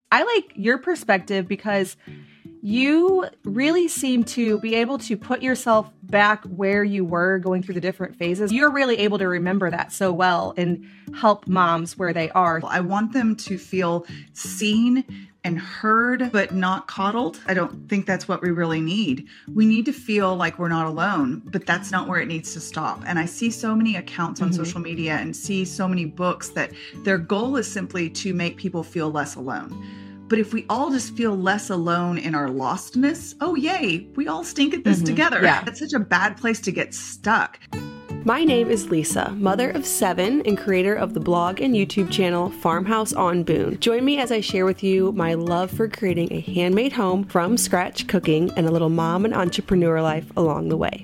I like your perspective because you really seem to be able to put yourself back where you were going through the different phases. You're really able to remember that so well and help moms where they are. I want them to feel seen and heard, but not coddled. I don't think that's what we really need. We need to feel like we're not alone, but that's not where it needs to stop. And I see so many accounts on social media and see so many books that their goal is simply to make people feel less alone. But if we all just feel less alone in our lostness, oh, yay, we all stink at this together. Yeah. That's such a bad place to get stuck. My name is Lisa, mother of 7 and creator of the blog and YouTube channel Farmhouse on Boone. Join me as I share with you my love for creating a handmade home from scratch cooking and a little mom and entrepreneur life along the way.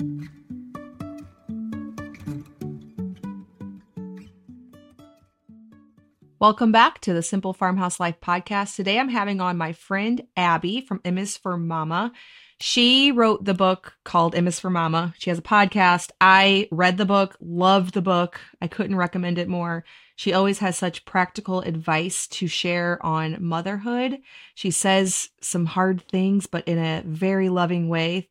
Welcome back to the Simple Farmhouse Life podcast. Today I'm having on my friend Abby from M is for Mama. She wrote the book called M is for Mama. She has a podcast. I read the book, loved the book. I couldn't recommend it more. She always has such practical advice to share on motherhood. She says some hard things, but in a very loving way.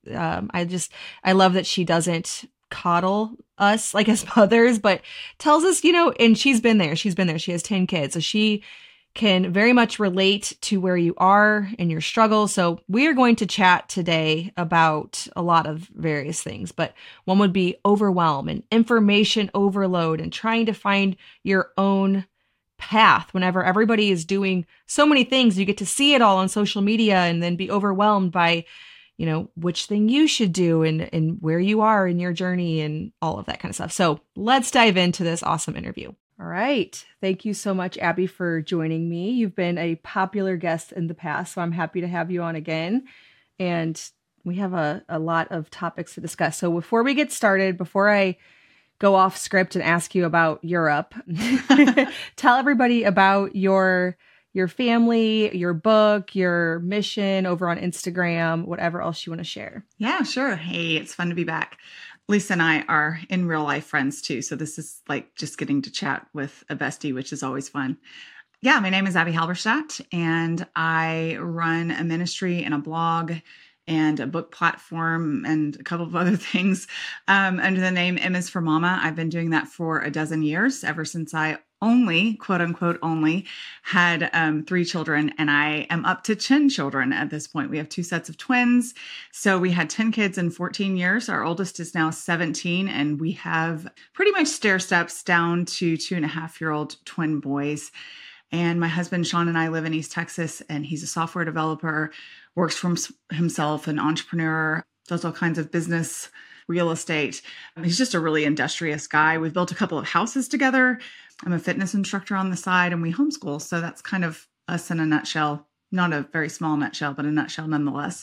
I love that she doesn't coddle us like as mothers, but tells us, and she's been there. She has 10 kids. So she can very much relate to where you are in your struggle. So we are going to chat today about a lot of various things, but one would be overwhelm and information overload and trying to find your own path whenever everybody is doing so many things. You get to see it all on social media and then be overwhelmed by which thing you should do and where you are in your journey and all of that kind of stuff. So let's dive into this awesome interview. All right. Thank you so much, Abby, for joining me. You've been a popular guest in the past, so I'm happy to have you on again. And we have a lot of topics to discuss. So before we get started, before I go off script and ask you about Europe, tell everybody about your family, your book, your mission over on Instagram, whatever else you want to share. Yeah, sure. Hey, it's fun to be back. Lisa and I are in real life friends too. So this is like just getting to chat with a bestie, which is always fun. Yeah, my name is Abby Halberstadt and I run a ministry and a blog and a book platform and a couple of other things under the name M is for Mama. I've been doing that for a dozen years, ever since I only, quote unquote, only had 3 children, and I am up to 10 children at this point. We have 2 sets of twins. So we had 10 kids in 14 years. Our oldest is now 17, and we have pretty much stair steps down to 2.5-year-old twin boys. And my husband, Sean, and I live in East Texas, and he's a software developer, works for himself, an entrepreneur, does all kinds of business, real estate. He's just a really industrious guy. We've built a couple of houses together. I'm a fitness instructor on the side, and we homeschool. So that's kind of us in a nutshell. Not a very small nutshell, but a nutshell nonetheless.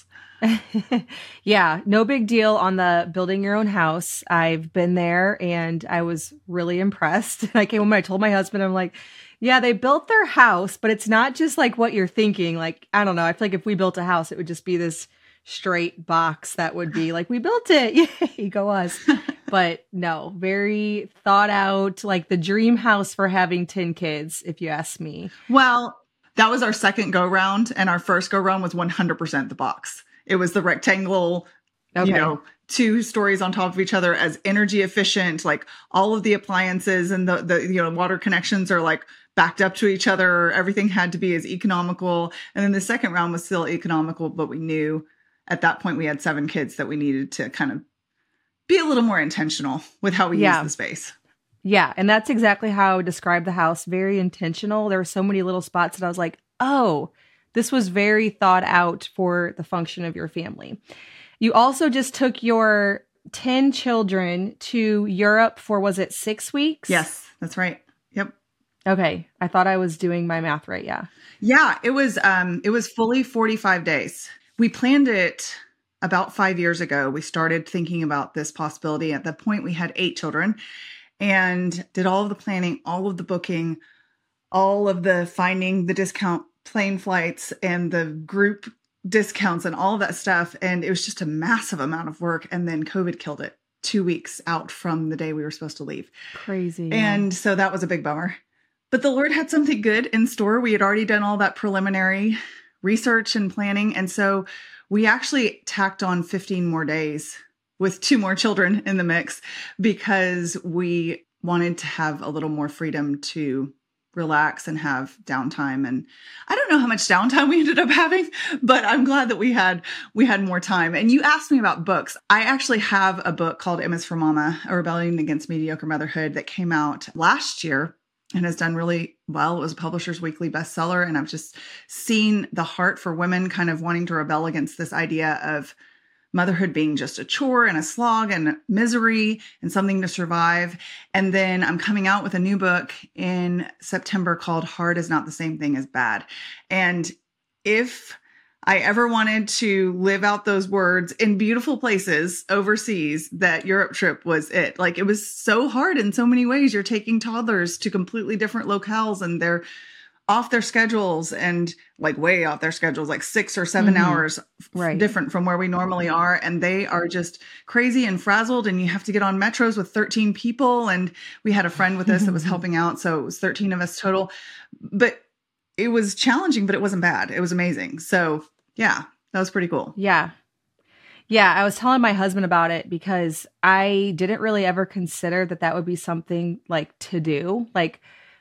Yeah, no big deal on the building your own house. I've been there and I was really impressed. I came home and I told my husband, I'm like, yeah, they built their house, but it's not just like what you're thinking. Like, I don't know. I feel like if we built a house, it would just be this straight box that would be like, we built it. Yay, go us. But no, very thought out, like the dream house for having 10 kids, if you ask me. Well, that was our second go round, and our first go round was 100% the box. It was the rectangle, 2 stories on top of each other, as energy efficient, like all of the appliances and the water connections are like backed up to each other. Everything had to be as economical. And then the second round was still economical, but we knew at that point we had 7 kids that we needed to kind of be a little more intentional with how we use the space. Yeah. And that's exactly how I would describe the house. Very intentional. There were so many little spots that I was like, oh, this was very thought out for the function of your family. You also just took your 10 children to Europe for, was it 6 weeks? Yes, that's right. Yep. Okay. I thought I was doing my math right. Yeah. Yeah. It was fully 45 days. We planned it about 5 years ago. We started thinking about this possibility. At that point, we had 8 children and did all of the planning, all of the booking, all of the finding the discount plane flights and the group discounts and all of that stuff. And it was just a massive amount of work. And then COVID killed it 2 weeks out from the day we were supposed to leave. Crazy. And so that was a big bummer. But the Lord had something good in store. We had already done all that preliminary research and planning. And so we actually tacked on 15 more days with 2 more children in the mix because we wanted to have a little more freedom to relax and have downtime. And I don't know how much downtime we ended up having, but I'm glad that we had more time. And you asked me about books. I actually have a book called M is for Mama, A Rebellion Against Mediocre Motherhood, that came out last year and has done really well. It was a Publishers Weekly bestseller. And I've just seen the heart for women kind of wanting to rebel against this idea of motherhood being just a chore and a slog and misery and something to survive. And then I'm coming out with a new book in September called Hard is Not the Same Thing as Bad. And if I ever wanted to live out those words in beautiful places overseas, that Europe trip was it. Like, it was so hard in so many ways. You're taking toddlers to completely different locales and they're off their schedules and like way off their schedules, like 6 or 7 hours different from where we normally are. And they are just crazy and frazzled. And you have to get on metros with 13 people. And we had a friend with us that was helping out. So it was 13 of us total, but it was challenging, but it wasn't bad. It was amazing. So yeah, that was pretty cool. Yeah. Yeah. I was telling my husband about it because I didn't really ever consider that would be something like to do. Like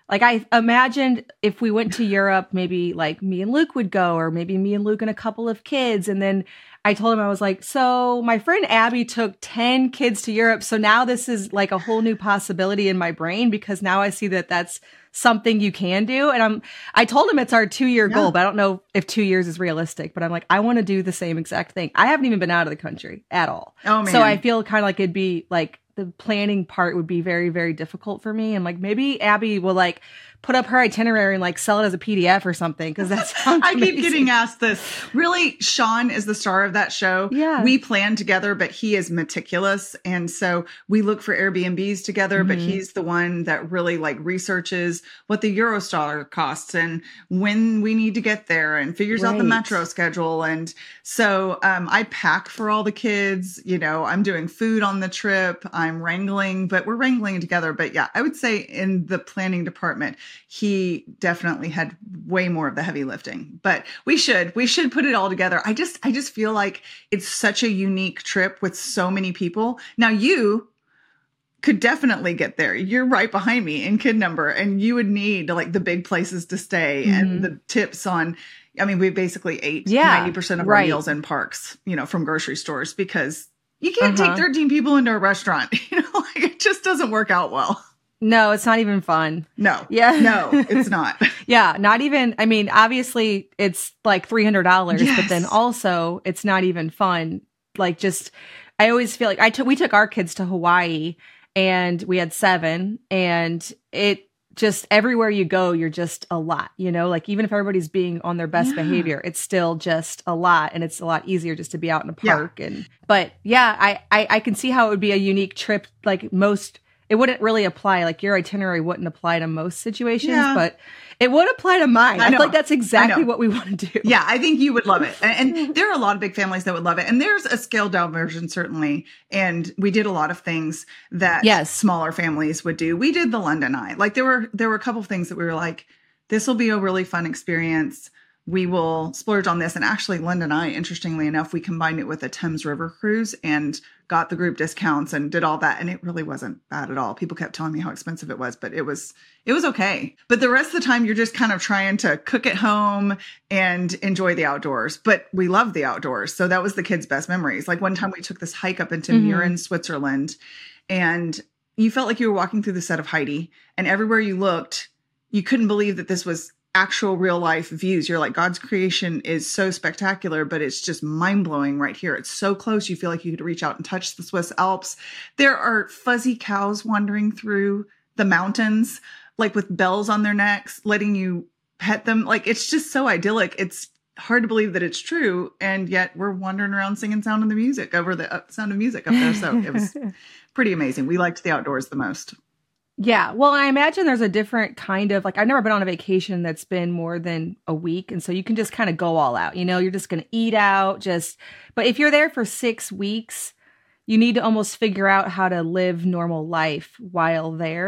I imagined if we went to Europe, maybe like me and Luke would go, or maybe me and Luke and a couple of kids. And then I told him, I was like, so my friend Abby took 10 kids to Europe. So now this is like a whole new possibility in my brain, because now I see that that's something you can do. And I told him it's our 2-year goal, but I don't know if 2 years is realistic, but I'm like, I want to do the same exact thing. I haven't even been out of the country at all. Oh man. So I feel kind of like it'd be like, the planning part would be very, very difficult for me. And like, maybe Abby will like put up her itinerary and like sell it as a PDF or something. Cause that's I keep getting asked this. Really, Sean is the star of that show. Yeah. We plan together, but he is meticulous. And so we look for Airbnbs together, but he's the one that really like researches what the Eurostar costs and when we need to get there and figures out the metro schedule. And so I pack for all the kids, you know, I'm doing food on the trip. I'm wrangling, but we're wrangling together. But yeah, I would say in the planning department, he definitely had way more of the heavy lifting, but we should put it all together. I just feel like it's such a unique trip with so many people. Now you could definitely get there. You're right behind me in kid number, and you would need like the big places to stay and the tips on, I mean, we basically ate 90% of our meals in parks, you know, from grocery stores, because you can't take 13 people into a restaurant. You know, like, it just doesn't work out well. No, it's not even fun. No. Yeah. No, it's not. Yeah. Not even, I mean, obviously it's like $300, but then also it's not even fun. Like, just, I always feel like we took our kids to Hawaii and we had 7, and it just, everywhere you go, you're just a lot, you know, like even if everybody's being on their best behavior, it's still just a lot. And it's a lot easier just to be out in a park. But yeah, I can see how it would be a unique trip. Like it wouldn't really apply, like your itinerary wouldn't apply to most situations, but it would apply to mine. I feel like that's exactly what we want to do. Yeah, I think you would love it. And there are a lot of big families that would love it. And there's a scaled down version, certainly. And we did a lot of things that smaller families would do. We did the London Eye. Like there were a couple of things that we were like, this will be a really fun experience. We will splurge on this. And actually, London Eye, interestingly enough, we combined it with a Thames River cruise and got the group discounts and did all that. And it really wasn't bad at all. People kept telling me how expensive it was, but it was okay. But the rest of the time, you're just kind of trying to cook at home and enjoy the outdoors. But we love the outdoors. So that was the kids' best memories. Like one time we took this hike up into Mürren, Switzerland, and you felt like you were walking through the set of Heidi. And everywhere you looked, you couldn't believe that this was actual real life views. You're like, God's creation is so spectacular, but it's just mind blowing right here. It's so close. You feel like you could reach out and touch the Swiss Alps. There are fuzzy cows wandering through the mountains, like with bells on their necks, letting you pet them. Like, it's just so idyllic. It's hard to believe that it's true. And yet we're wandering around singing Sound of Music over the Sound of Music up there. So it was pretty amazing. We liked the outdoors the most. Yeah. Well, I imagine there's a different kind of, like, I've never been on a vacation that's been more than a week. And so you can just kind of go all out, you know, you're just going to eat out, but if you're there for 6 weeks, you need to almost figure out how to live normal life while there.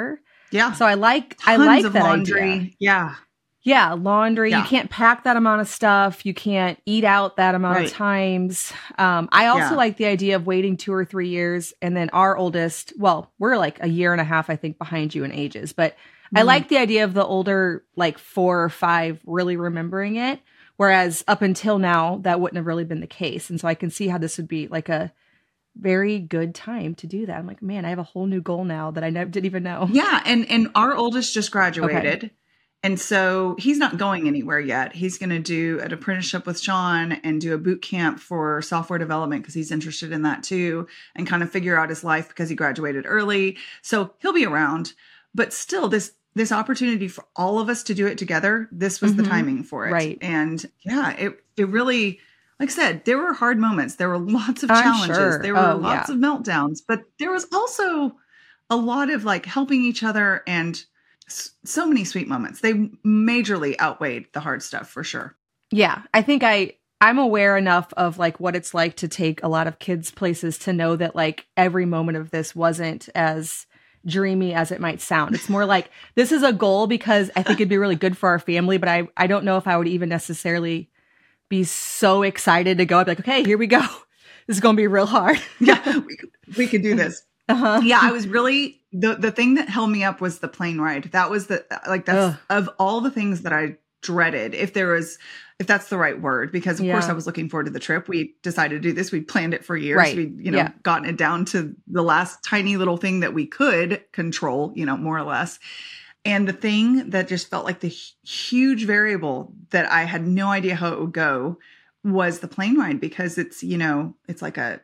Yeah. So I like Tons of that laundry. idea. Yeah. Yeah, laundry. Yeah. You can't pack that amount of stuff. You can't eat out that amount of times. I also like the idea of waiting 2 or 3 years. And then our oldest, well, we're like a year and a half, I think, behind you in ages. But I like the idea of the older, like 4 or 5, really remembering it. Whereas up until now, that wouldn't have really been the case. And so I can see how this would be like a very good time to do that. I'm like, man, I have a whole new goal now that I didn't even know. Yeah. And our oldest just graduated. Okay. And so he's not going anywhere yet. He's going to do an apprenticeship with Sean and do a boot camp for software development because he's interested in that too, and kind of figure out his life because he graduated early. So he'll be around, but still this opportunity for all of us to do it together. This was the timing for it. Right. And yeah, it really, like I said, there were hard moments. There were lots of challenges. Sure. There were lots of meltdowns, but there was also a lot of like helping each other and so many sweet moments. They majorly outweighed the hard stuff for sure. Yeah. I think I'm aware enough of like what it's like to take a lot of kids places to know that like every moment of this wasn't as dreamy as it might sound. It's more like this is a goal because I think it'd be really good for our family, but I don't know if I would even necessarily be so excited to go. I'd be like, okay, here we go. This is going to be real hard. Yeah, we could do this. Yeah, I was really, the thing that held me up was the plane ride. That was of all the things that I dreaded, if that's the right word, because of course I was looking forward to the trip. We decided to do this. We planned it for years. Right. We, gotten it down to the last tiny little thing that we could control, more or less. And the thing that just felt like the huge variable that I had no idea how it would go was the plane ride, because it's like a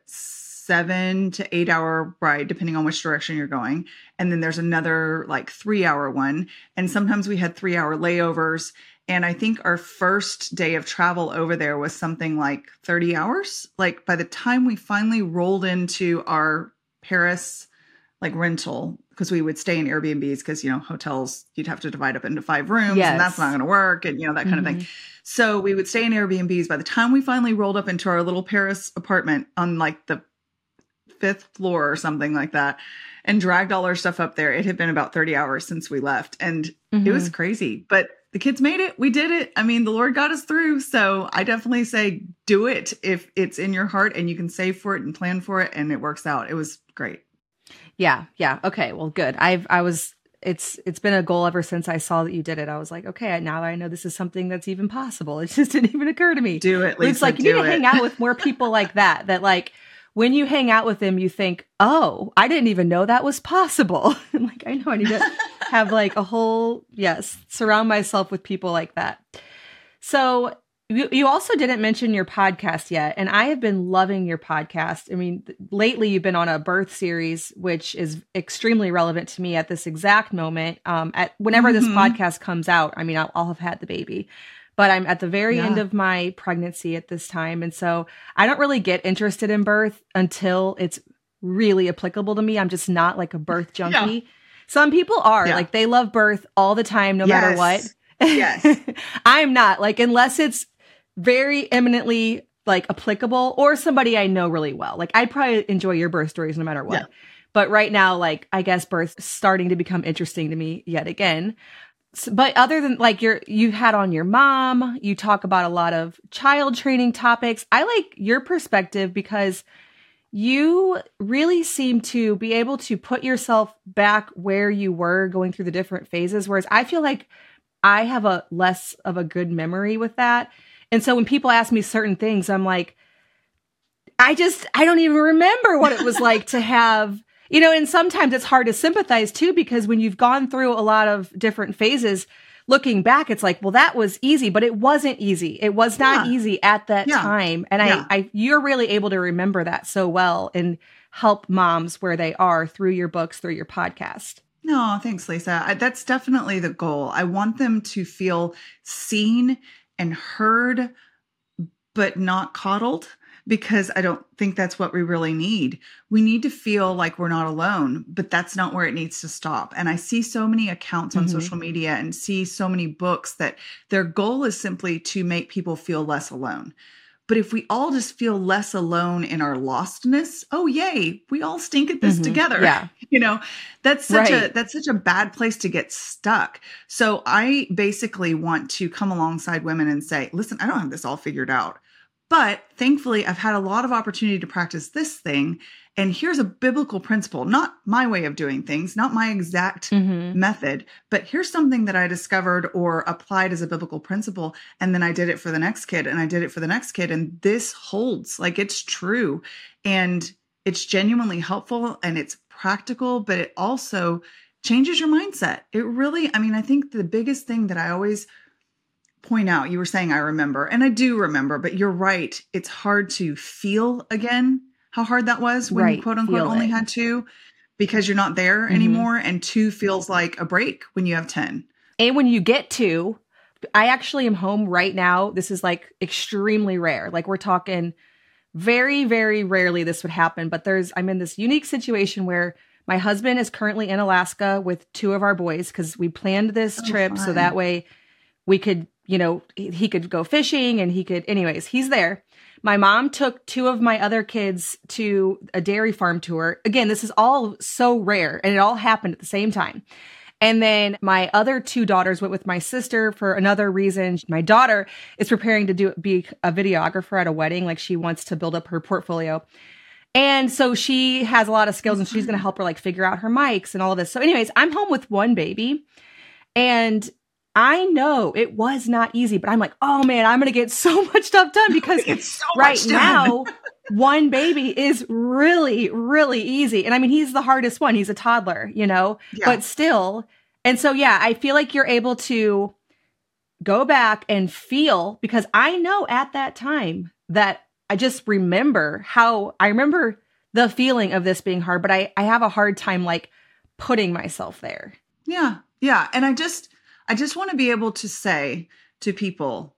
7 to 8 hour ride, depending on which direction you're going. And then there's another like 3 hour one. And sometimes we had 3 hour layovers. And I think our first day of travel over there was something like 30 hours. Like by the time we finally rolled into our Paris like rental, because we would stay in Airbnbs because, hotels, you'd have to divide up into 5 rooms and that's not going to work. And, that kind of thing. So we would stay in Airbnbs. By the time we finally rolled up into our little Paris apartment on like the 5th floor or something like that and dragged all our stuff up there, it had been about 30 hours since we left. And it was crazy, but the kids made it. We did it. I mean, the Lord got us through. So I definitely say do it if it's in your heart and you can save for it and plan for it and it works out. It was great. Yeah. Yeah. Okay. Well, good. It's been a goal ever since I saw that you did it. I was like, okay, now I know this is something that's even possible. It just didn't even occur to me. Do it, Lisa. It's like, you need to hang out with more people like that like, when you hang out with them, you think, oh, I didn't even know that was possible. I'm like, I know I need to have like a whole, surround myself with people like that. So you also didn't mention your podcast yet. And I have been loving your podcast. I mean, lately you've been on a birth series, which is extremely relevant to me at this exact moment. Whenever this podcast comes out, I mean, I'll have had the baby. But I'm at the very end of my pregnancy at this time. And so I don't really get interested in birth until it's really applicable to me. I'm just not like a birth junkie. Yeah. Some people are like, they love birth all the time, no matter what. Yes. I'm not, like, unless it's very eminently like applicable or somebody I know really well. Like I'd probably enjoy your birth stories no matter what. Yeah. But right now, like, I guess birth's starting to become interesting to me yet again. But other than like you had on your mom, you talk about a lot of child training topics. I like your perspective because you really seem to be able to put yourself back where you were going through the different phases. Whereas I feel like I have a less of a good memory with that. And so when people ask me certain things, I'm like, I don't even remember what it was like to have, and sometimes it's hard to sympathize too, because when you've gone through a lot of different phases, looking back, it's like, well, that was easy, but it wasn't easy. It was not easy at that time. And you're really able to remember that so well and help moms where they are through your books, through your podcast. No, thanks, Lisa. That's definitely the goal. I want them to feel seen and heard, but not coddled. Because I don't think that's what we really need. We need to feel like we're not alone, but that's not where it needs to stop. And I see so many accounts on social media and see so many books that their goal is simply to make people feel less alone. But if we all just feel less alone in our lostness, oh yay, we all stink at this together. Yeah. You know, that's such a bad place to get stuck. So I basically want to come alongside women and say, listen, I don't have this all figured out. But thankfully, I've had a lot of opportunity to practice this thing. And here's a biblical principle, not my way of doing things, not my exact method, but here's something that I discovered or applied as a biblical principle. And then I did it for the next kid and I did it for the next kid. And this holds, like it's true. And it's genuinely helpful and it's practical, but it also changes your mindset. It really, I mean, I think the biggest thing that I always point out, you were saying I remember, and I do remember, but you're right. It's hard to feel again how hard that was when you quote unquote only had 2 because you're not there anymore. And 2 feels like a break when you have 10. And when you get 2, I actually am home right now. This is like extremely rare. Like we're talking very, very rarely this would happen. But I'm in this unique situation where my husband is currently in Alaska with 2 of our boys because we planned this trip so that way we could, you know, he could go fishing and anyways, he's there. My mom took 2 of my other kids to a dairy farm tour. Again, this is all so rare and it all happened at the same time. And then my other 2 daughters went with my sister for another reason. My daughter is preparing to be a videographer at a wedding. Like she wants to build up her portfolio. And so she has a lot of skills and she's going to help her like figure out her mics and all of this. So anyways, I'm home with 1 baby and I know it was not easy, but I'm like, oh man, I'm going to get so much stuff done because right now 1 baby is really, really easy. And I mean, he's the hardest one. He's a toddler, you know, but still. And so, yeah, I feel like you're able to go back and feel, because I know at that time that I just remember the feeling of this being hard, but I have a hard time like putting myself there. Yeah. Yeah. And I just want to be able to say to people,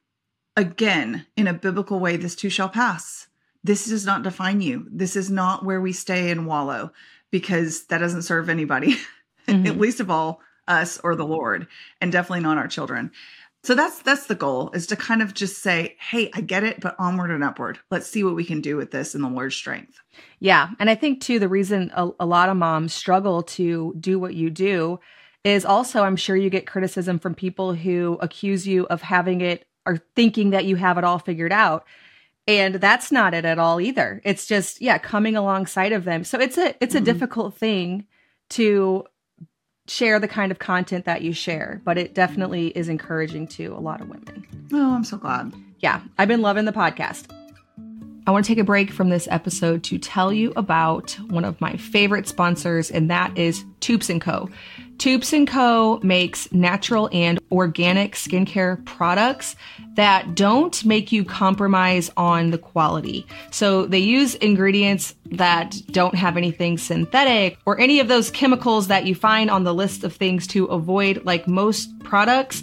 again, in a biblical way, this too shall pass. This does not define you. This is not where we stay and wallow, because that doesn't serve anybody, at least of all us or the Lord, and definitely not our children. So that's the goal, is to kind of just say, hey, I get it, but onward and upward. Let's see what we can do with this in the Lord's strength. Yeah. And I think too, the reason a lot of moms struggle to do what you do is also, I'm sure you get criticism from people who accuse you of having it or thinking that you have it all figured out. And that's not it at all either. It's just, coming alongside of them. So it's a difficult thing to share the kind of content that you share, but it definitely is encouraging to a lot of women. Oh, I'm so glad. Yeah, I've been loving the podcast. I want to take a break from this episode to tell you about one of my favorite sponsors, and that is Toups & Co. Toups & Co. makes natural and organic skincare products that don't make you compromise on the quality. So they use ingredients that don't have anything synthetic or any of those chemicals that you find on the list of things to avoid, like most products.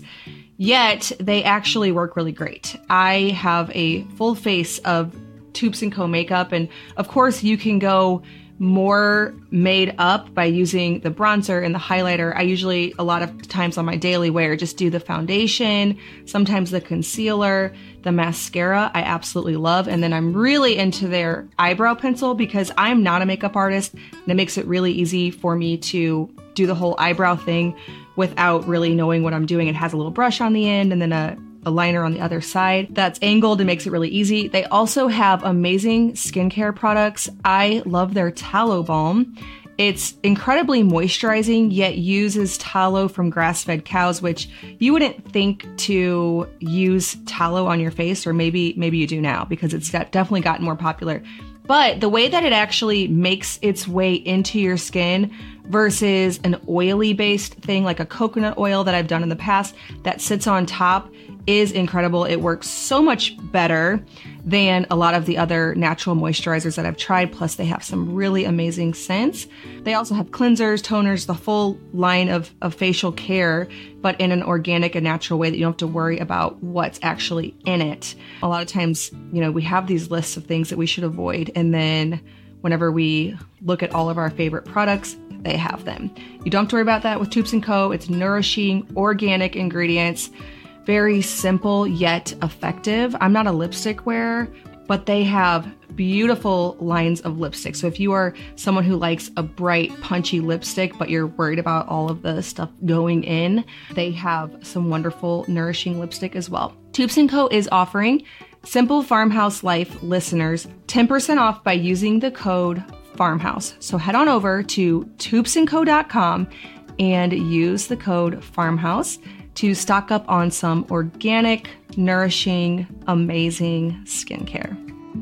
Yet they actually work really great. I have a full face of Toups & Co. makeup. And of course you can go more made up by using the bronzer and the highlighter. I usually, a lot of times on my daily wear, just do the foundation, sometimes the concealer, the mascara I absolutely love. And then I'm really into their eyebrow pencil because I'm not a makeup artist, and it makes it really easy for me to do the whole eyebrow thing without really knowing what I'm doing. It has a little brush on the end and then a liner on the other side that's angled and makes it really easy. They also have amazing skincare products. I love their tallow balm. It's incredibly moisturizing, yet uses tallow from grass-fed cows, which you wouldn't think to use tallow on your face, or maybe you do now because it's definitely gotten more popular. But the way that it actually makes its way into your skin versus an oily based thing like a coconut oil that I've done in the past that sits on top is incredible. It works so much better than a lot of the other natural moisturizers that I've tried. Plus they have some really amazing scents. They also have cleansers, toners, the full line of facial care, but in an organic and natural way that you don't have to worry about what's actually in it. A lot of times, we have these lists of things that we should avoid. And then whenever we look at all of our favorite products, they have them. You don't have to worry about that with Toups & Co. It's nourishing, organic ingredients very simple yet effective. I'm not a lipstick wearer, but they have beautiful lines of lipstick. So if you are someone who likes a bright, punchy lipstick, but you're worried about all of the stuff going in, they have some wonderful, nourishing lipstick as well. Toups & Co. is offering Simple Farmhouse Life listeners 10% off by using the code FARMHOUSE. So head on over to toupsandco.com and use the code FARMHOUSE to stock up on some organic, nourishing, amazing skincare.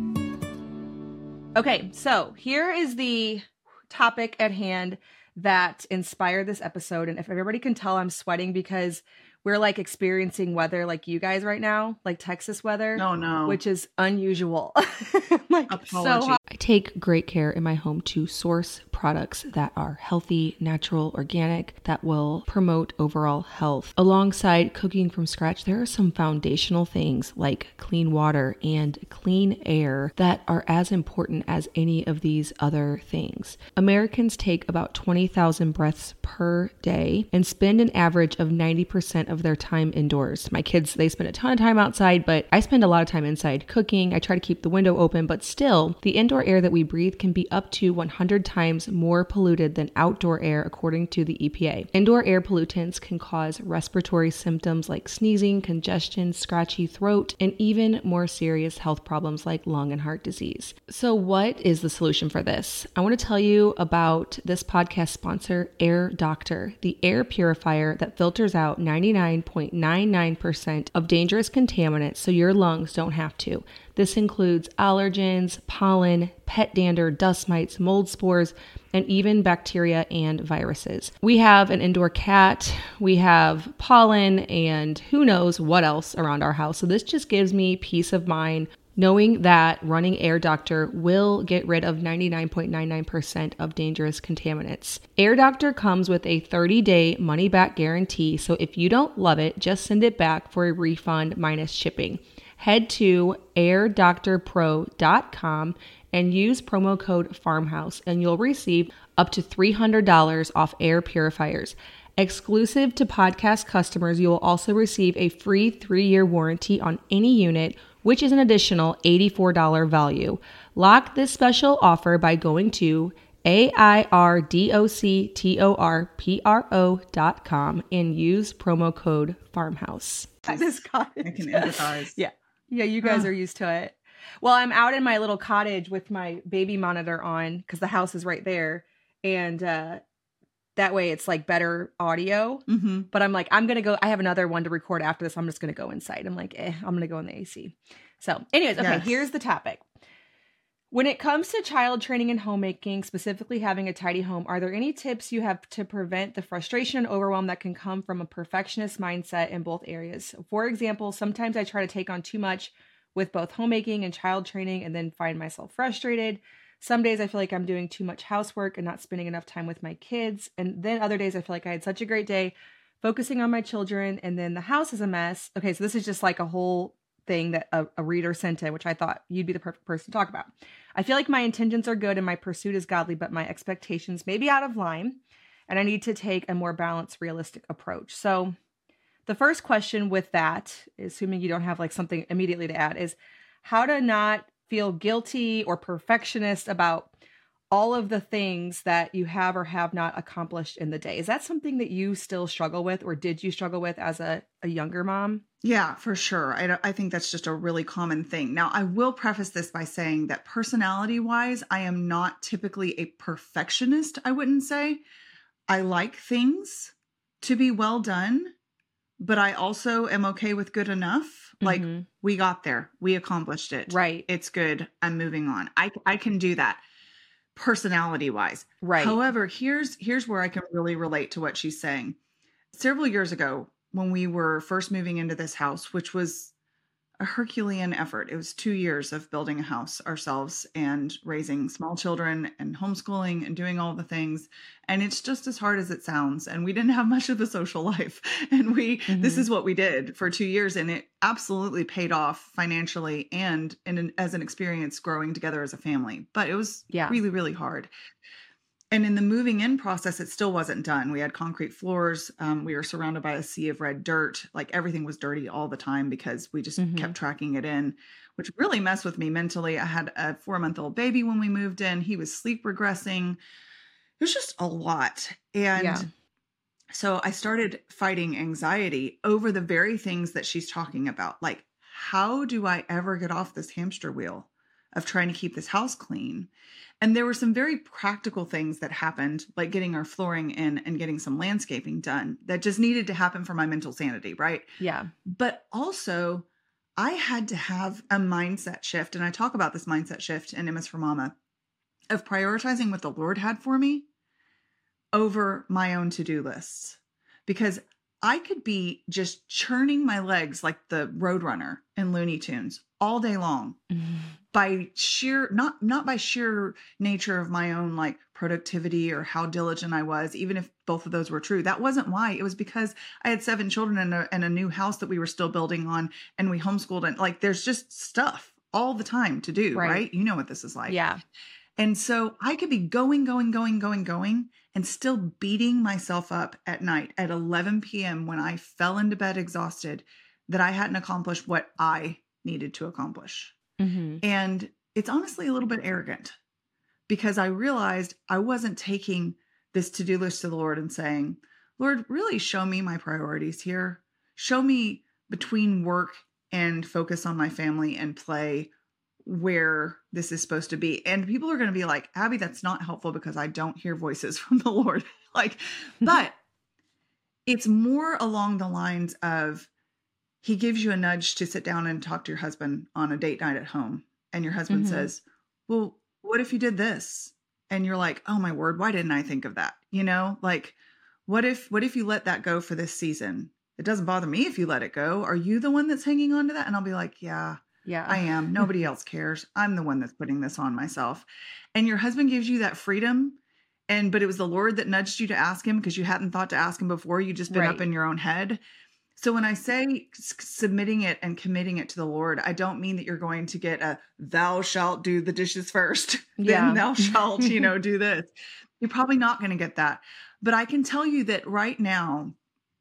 Okay, so here is the topic at hand that inspired this episode. And if everybody can tell, I'm sweating because we're like experiencing weather like you guys right now, like Texas weather. Oh, no. Which is unusual. Like, apology. So hot. I take great care in my home to source products that are healthy, natural, organic, that will promote overall health. Alongside cooking from scratch, there are some foundational things like clean water and clean air that are as important as any of these other things. Americans take about 20,000 breaths per day and spend an average of 90% of their time indoors. My kids, they spend a ton of time outside, but I spend a lot of time inside cooking. I try to keep the window open, but still, the indoor air that we breathe can be up to 100 times more polluted than outdoor air, according to the EPA. Indoor air pollutants can cause respiratory symptoms like sneezing, congestion, scratchy throat, and even more serious health problems like lung and heart disease. So what is the solution for this? I want to tell you about this podcast sponsor, Air Doctor, the air purifier that filters out 99.99% of dangerous contaminants so your lungs don't have to. This includes allergens, pollen, pet dander, dust mites, mold spores, and even bacteria and viruses. We have an indoor cat, we have pollen, and who knows what else around our house. So this just gives me peace of mind knowing that running Air Doctor will get rid of 99.99% of dangerous contaminants. Air Doctor comes with a 30-day money-back guarantee, so if you don't love it, just send it back for a refund minus shipping. Head to airdoctorpro.com and use promo code FARMHOUSE, and you'll receive up to $300 off air purifiers. Exclusive to podcast customers, you will also receive a free 3-year warranty on any unit, which is an additional $84 value. Lock this special offer by going to airdoctorpro.com and use promo code FARMHOUSE. This cottage. I can empathize. Yeah, you guys are used to it. Well, I'm out in my little cottage with my baby monitor on because the house is right there. And that way it's like better audio. Mm-hmm. But I'm like, I'm going to go. I have another one to record after this. I'm just going to go inside. I'm like, I'm going to go in the AC. So anyways, okay, Yes. Here's the topic. When it comes to child training and homemaking, specifically having a tidy home, are there any tips you have to prevent the frustration and overwhelm that can come from a perfectionist mindset in both areas? For example, sometimes I try to take on too much with both homemaking and child training and then find myself frustrated. Some days I feel like I'm doing too much housework and not spending enough time with my kids. And then other days I feel like I had such a great day focusing on my children and then the house is a mess. Okay, so this is just like a whole thing that a reader sent in, which I thought you'd be the perfect person to talk about. I feel like my intentions are good and my pursuit is godly, but my expectations may be out of line and I need to take a more balanced, realistic approach. So the first question with that, assuming you don't have like something immediately to add, is how to not feel guilty or perfectionist about all of the things that you have or have not accomplished in the day. Is that something that you still struggle with, or did you struggle with as a younger mom? Yeah, for sure. I think that's just a really common thing. Now, I will preface this by saying that personality-wise, I am not typically a perfectionist, I wouldn't say. I like things to be well done, but I also am okay with good enough. Like, we got there. We accomplished it. Right. It's good. I'm moving on. I can do that personality-wise. Right. However, here's where I can really relate to what she's saying. Several years ago, when we were first moving into this house, which was a Herculean effort. It was 2 years of building a house ourselves and raising small children and homeschooling and doing all the things. And it's just as hard as it sounds. And we didn't have much of a social life. And this is what we did for 2 years. And it absolutely paid off financially and as an experience growing together as a family. But it was really, really hard. And in the moving in process, it still wasn't done. We had concrete floors. We were surrounded by a sea of red dirt. Like everything was dirty all the time because we just kept tracking it in, which really messed with me mentally. I had a 4-month-old baby when we moved in. He was sleep regressing. It was just a lot. And so I started fighting anxiety over the very things that she's talking about. Like, how do I ever get off this hamster wheel of trying to keep this house clean? And there were some very practical things that happened, like getting our flooring in and getting some landscaping done that just needed to happen for my mental sanity, right? Yeah. But also, I had to have a mindset shift. And I talk about this mindset shift in MS for Mama of prioritizing what the Lord had for me over my own to-do lists. Because I could be just churning my legs like the Roadrunner in Looney Tunes all day long by sheer, not by sheer nature of my own like productivity or how diligent I was, even if both of those were true. That wasn't why. It was because I had 7 children and a new house that we were still building on, and we homeschooled, and like there's just stuff all the time to do, right? You know what this is like. Yeah. And so I could be going, and still beating myself up at night at 11 p.m. when I fell into bed exhausted that I hadn't accomplished what I needed to accomplish. And it's honestly a little bit arrogant because I realized I wasn't taking this to-do list to the Lord and saying, Lord, really show me my priorities here. Show me between work and focus on my family and play where this is supposed to be. And people are going to be like, Abby, that's not helpful because I don't hear voices from the Lord. But it's more along the lines of he gives you a nudge to sit down and talk to your husband on a date night at home. And your husband says, well, what if you did this? And you're like, oh my word, why didn't I think of that? You know, like, what if you let that go for this season? It doesn't bother me if you let it go. Are you the one that's hanging on to that? And I'll be like, yeah, I am. Nobody else cares. I'm the one that's putting this on myself. And your husband gives you that freedom. But it was the Lord that nudged you to ask him because you hadn't thought to ask him before. You just been up in your own head. So when I say submitting it and committing it to the Lord, I don't mean that you're going to get a, thou shalt do the dishes first, then thou shalt, do this. You're probably not going to get that. But I can tell you that right now,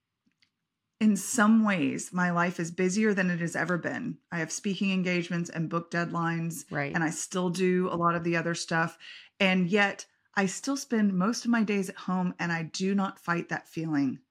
in some ways, my life is busier than it has ever been. I have speaking engagements and book deadlines, and I still do a lot of the other stuff. And yet I still spend most of my days at home, and I do not fight that feeling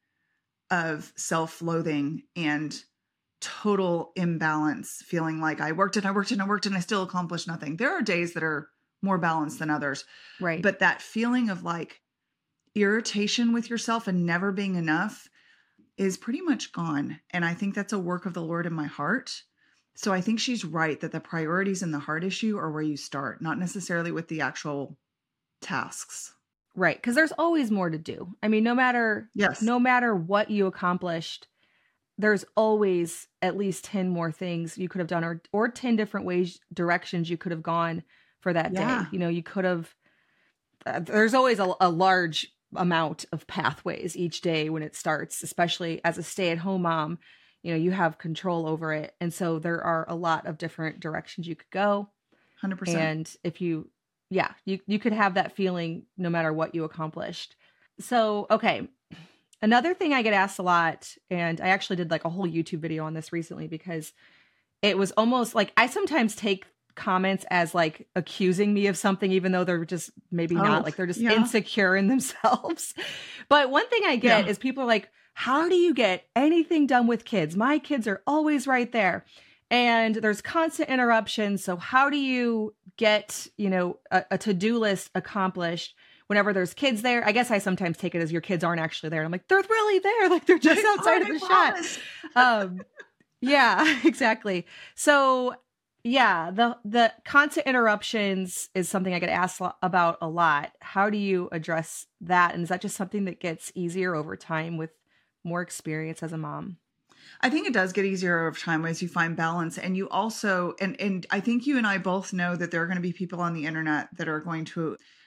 of self-loathing and total imbalance, feeling like I worked and I still accomplished nothing. There are days that are more balanced than others. Right. But that feeling of like irritation with yourself and never being enough is pretty much gone. And I think that's a work of the Lord in my heart. So I think she's right that the priorities in the heart issue are where you start, not necessarily with the actual tasks. Right. Because there's always more to do. I mean, no matter what you accomplished, there's always at least 10 more things you could have done or 10 different directions you could have gone for that day. You could have, there's always a large amount of pathways each day when it starts, especially as a stay-at-home mom, you have control over it. And so there are a lot of different directions you could go. 100%. And if you could have that feeling no matter what you accomplished. So, okay. Another thing I get asked a lot, and I actually did like a whole YouTube video on this recently because it was almost like I sometimes take comments as like accusing me of something, even though they're just maybe not, like they're just insecure in themselves. But one thing I get is people are like, how do you get anything done with kids? My kids are always right there. And there's constant interruptions. So how do you get, a to-do list accomplished whenever there's kids there? I guess I sometimes take it as your kids aren't actually there. I'm like, they're really there. Like they're just outside of the shot. Yeah, exactly. So yeah, the constant interruptions is something I get asked about a lot. How do you address that? And is that just something that gets easier over time with more experience as a mom? I think it does get easier over time as you find balance. And you also, and I think you and I both know that there are going to be people on the internet that are going to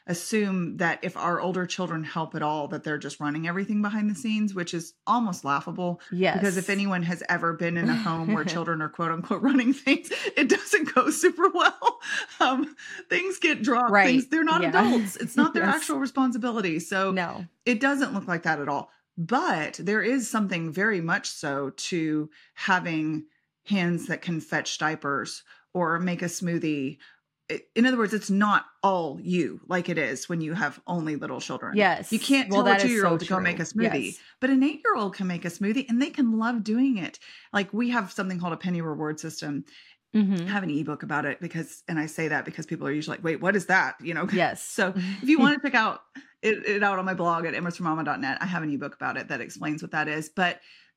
assume that if our older children help at all, that they're just running everything behind the scenes, which is almost laughable. Yes. Because if anyone has ever been in a home where children are quote unquote running things, it doesn't go super well. Things get dropped. Right. They're not adults. It's not their Yes. actual responsibility. So No. it doesn't look like that at all. But there is something very much so to having hands that can fetch diapers or make a smoothie. In other words, it's not all you like it is when you have only little children. Yes. You can't Well, tell a that is 2-year-old so to go true. make a smoothie, Yes. but an 8-year-old can make a smoothie and they can love doing it. Like we have something called a penny reward system. Mhm. I have an ebook about it and I say that because people are usually like, wait, what is that? You know? Yes. So if you want to check it out on my blog at emmasformama.net, I have an ebook about it that explains what that is. But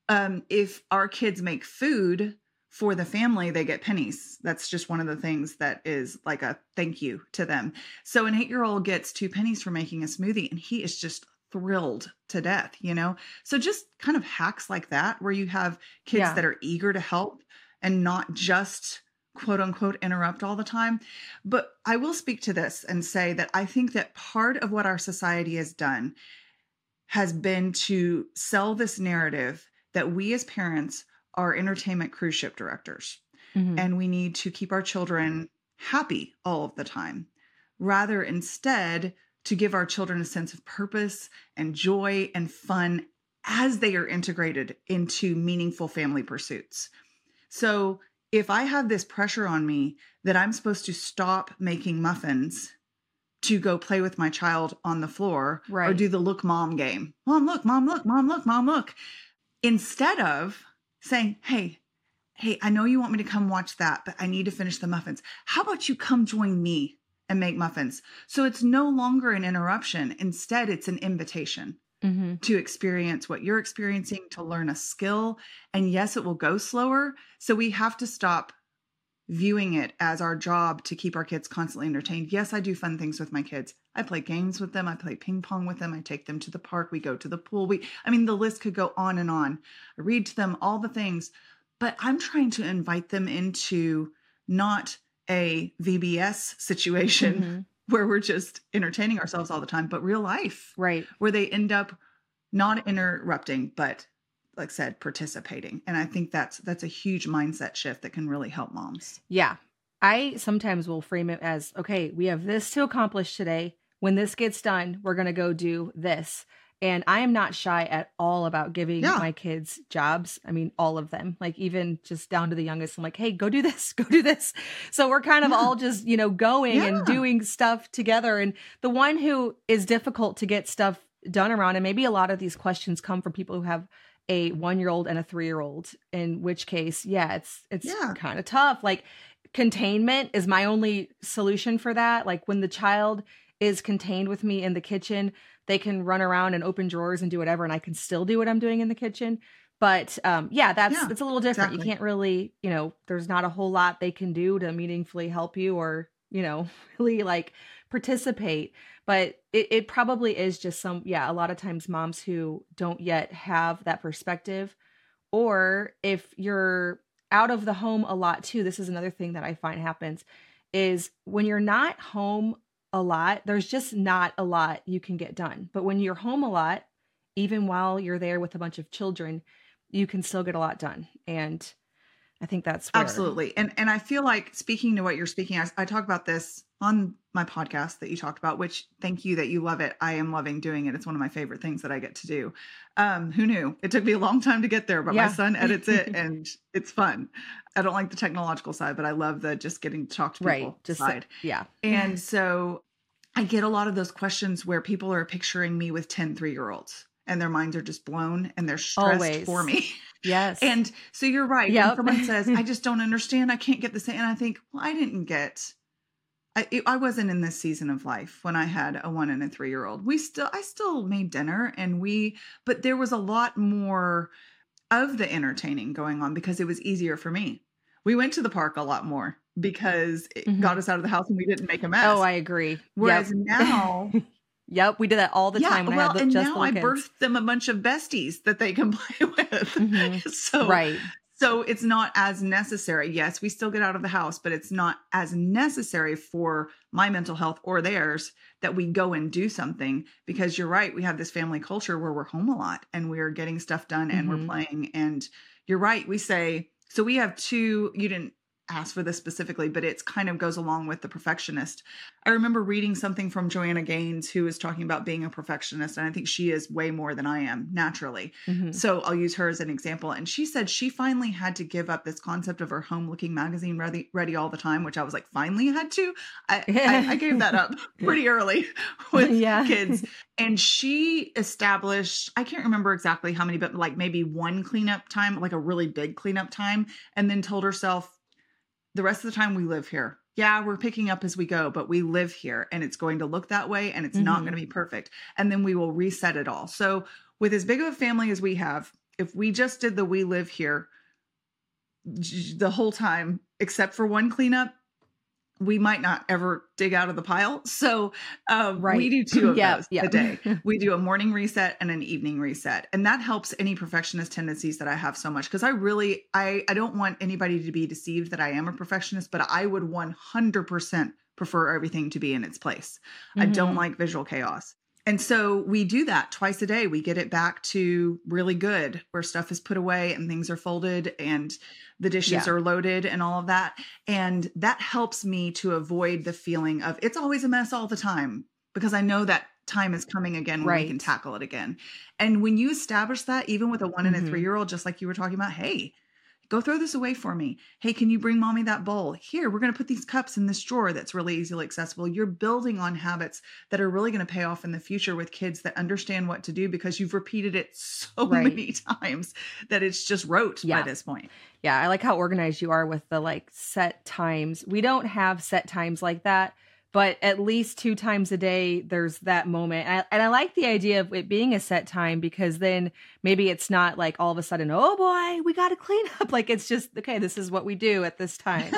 if our kids make food for the family, they get pennies. That's just one of the things that is like a thank you to them. So an 8-year-old gets 2 pennies for making a smoothie and he is just thrilled to death, you know? So just kind of hacks like that, where you have kids Yeah. that are eager to help and not just quote unquote interrupt all the time. But I will speak to this and say that I think that part of what our society has done has been to sell this narrative that we as parents are entertainment cruise ship directors Mhm. and we need to keep our children happy all of the time, rather instead to give our children a sense of purpose and joy and fun as they are integrated into meaningful family pursuits. So if I have this pressure on me that I'm supposed to stop making muffins to go play with my child on the floor or Right. do the look mom game, mom, look, mom, look, mom, look, mom, look, instead of saying, hey, I know you want me to come watch that, but I need to finish the muffins. How about you come join me and make muffins? So it's no longer an interruption. Instead, it's an invitation Mhm. to experience what you're experiencing, to learn a skill. And yes, it will go slower. So we have to stop viewing it as our job to keep our kids constantly entertained. Yes, I do fun things with my kids. I play games with them. I play ping pong with them. I take them to the park. We go to the pool. The list could go on and on. I read to them all the things, but I'm trying to invite them into not a VBS situation Mhm. where we're just entertaining ourselves all the time, but real life, Right. where they end up not interrupting, but like I said, participating. And I think that's a huge mindset shift that can really help moms. Yeah. I sometimes will frame it as, okay, we have this to accomplish today. When this gets done, we're going to go do this. And I am not shy at all about giving Yeah. my kids jobs. I mean, all of them, like even just down to the youngest. I'm like, hey, go do this, go do this. So we're kind of Yeah. all just, going Yeah. and doing stuff together. And the one who is difficult to get stuff done around, and maybe a lot of these questions come from people who have a 1-year-old and a 3-year-old, in which case, it's Yeah. kind of tough. Like containment is my only solution for that. Like when the child is contained with me in the kitchen, they can run around and open drawers and do whatever, and I can still do what I'm doing in the kitchen. But it's a little different. exactly. You can't really, there's not a whole lot they can do to meaningfully help you or, really like participate. But it probably is just a lot of times moms who don't yet have that perspective. Or if you're out of the home a lot too, this is another thing that I find happens, is when you're not home a lot, there's just not a lot you can get done. But when you're home a lot, even while you're there with a bunch of children, you can still get a lot done. And I think that's where... Absolutely. And I feel like, speaking to what you're speaking, I talk about this on my podcast that you talked about, which thank you that you love it. I am loving doing it. It's one of my favorite things that I get to do. Who knew? It took me a long time to get there, but Yeah. my son edits it and it's fun. I don't like the technological side, but I love the just getting to talk to people side. Yeah. And so I get a lot of those questions where people are picturing me with 10 3-year-olds and their minds are just blown and they're stressed Always. for me. Yes. And so you're right. Yep. When someone says, I just don't understand, I can't get the same. And I think, well, I wasn't in this season of life when I had a 1 and a 3-year-old. I still made dinner but there was a lot more of the entertaining going on because it was easier for me. We went to the park a lot more because it got us out of the house and we didn't make a mess. Oh, I agree. Whereas now, Yep, we did that all the time when I had and just now little I kids. birthed them a bunch of besties that they can play with. Mhm. So, Right. So it's not as necessary. Yes, we still get out of the house, but it's not as necessary for my mental health or theirs that we go and do something, because you're right. We have this family culture where we're home a lot and we're getting stuff done and we're playing. And you're right. We say, so we have two, you didn't ask for this specifically, but it's kind of goes along with the perfectionist. I remember reading something from Joanna Gaines, who is talking about being a perfectionist. And I think she is way more than I am naturally. So I'll use her as an example. And she said she finally had to give up this concept of her home looking magazine ready all the time, which I was like, finally had to. I gave that up pretty early with kids. And she established, I can't remember exactly how many, but like maybe one cleanup time, like a really big cleanup time, and then told herself, the rest of the time we live here. Yeah, we're picking up as we go, but we live here and it's going to look that way and it's not going to be perfect. And then we will reset it all. So with as big of a family as we have, if we just did the we live here the whole time, except for one cleanup, we might not ever dig out of the pile. So we do two of those a day. We do a morning reset and an evening reset. And that helps any perfectionist tendencies that I have so much. Because I don't want anybody to be deceived that I am a perfectionist, but I would 100% prefer everything to be in its place. I don't like visual chaos. And so we do that twice a day. We get it back to really good, where stuff is put away and things are folded and the dishes are loaded and all of that. And that helps me to avoid the feeling of it's always a mess all the time, because I know that time is coming again when we can tackle it again. And when you establish that, even with a 1 and a 3-year-old, just like you were talking about, hey, go throw this away for me. Hey, can you bring mommy that bowl? Here, we're going to put these cups in this drawer that's really easily accessible. You're building on habits that are really going to pay off in the future with kids that understand what to do, because you've repeated it so many times that it's just rote by this point. Yeah, I like how organized you are with the like set times. We don't have set times like that, but at least 2 times a day, there's that moment. And I like the idea of it being a set time, because then maybe it's not like all of a sudden, oh boy, we got to clean up. Like, it's just, okay, this is what we do at this time.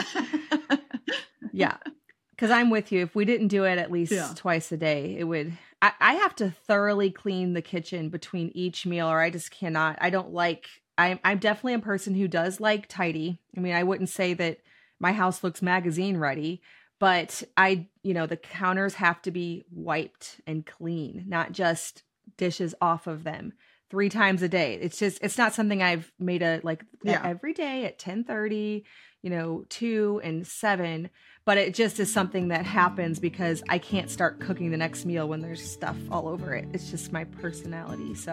Because I'm with you. If we didn't do it at least twice a day, it would, I have to thoroughly clean the kitchen between each meal, or I just cannot. I don't like, I'm definitely a person who does like tidy. I mean, I wouldn't say that my house looks magazine ready, but the counters have to be wiped and clean, not just dishes off of them 3 times a day. It's not something I've made every day at 10:30, 2 and 7, but it just is something that happens because I can't start cooking the next meal when there's stuff all over it. It's just my personality. So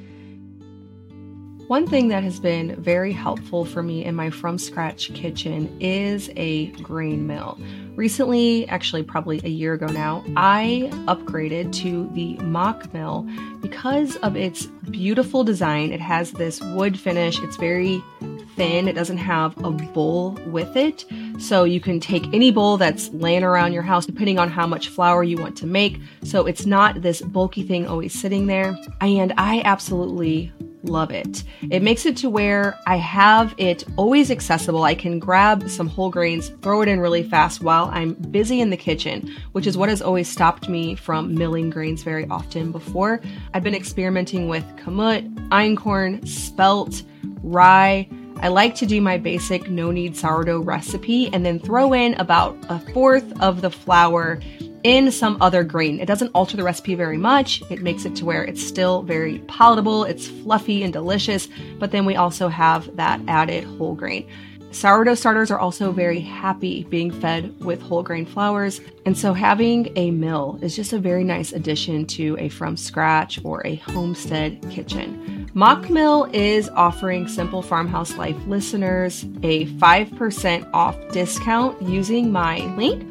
One thing that has been very helpful for me in my from scratch kitchen is a grain mill. Recently, actually probably a year ago now, I upgraded to the Mock Mill because of its beautiful design. It has this wood finish. It's very thin. It doesn't have a bowl with it. So you can take any bowl that's laying around your house, depending on how much flour you want to make. So it's not this bulky thing always sitting there. And I absolutely love it. It makes it to where I have it always accessible. I can grab some whole grains, throw it in really fast while I'm busy in the kitchen, which is what has always stopped me from milling grains very often before. I've been experimenting with kamut, einkorn, spelt, rye. I like to do my basic no-knead sourdough recipe and then throw in about 1/4 of the flour in some other grain. It doesn't alter the recipe very much. It makes it to where it's still very palatable, it's fluffy and delicious, but then we also have that added whole grain. Sourdough starters are also very happy being fed with whole grain flours, and so having a mill is just a very nice addition to a from scratch or a homestead kitchen. Mock Mill is offering Simple Farmhouse Life listeners a 5% off discount using my link,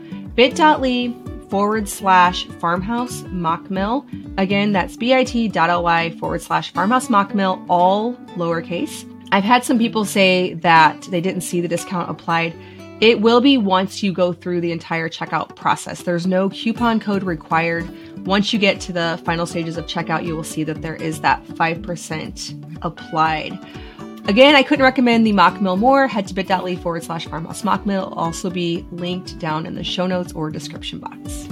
bit.ly/farmhouse mock mill. Again, that's bit.ly/farmhouse mock mill, all lowercase. I've had some people say that they didn't see the discount applied. It will be once you go through the entire checkout process. There's no coupon code required. Once you get to the final stages of checkout, you will see that there is that 5% applied. Again, I couldn't recommend the Mock Mill more. Head to bit.ly/farmhouse mock mill. It'll also be linked down in the show notes or description box.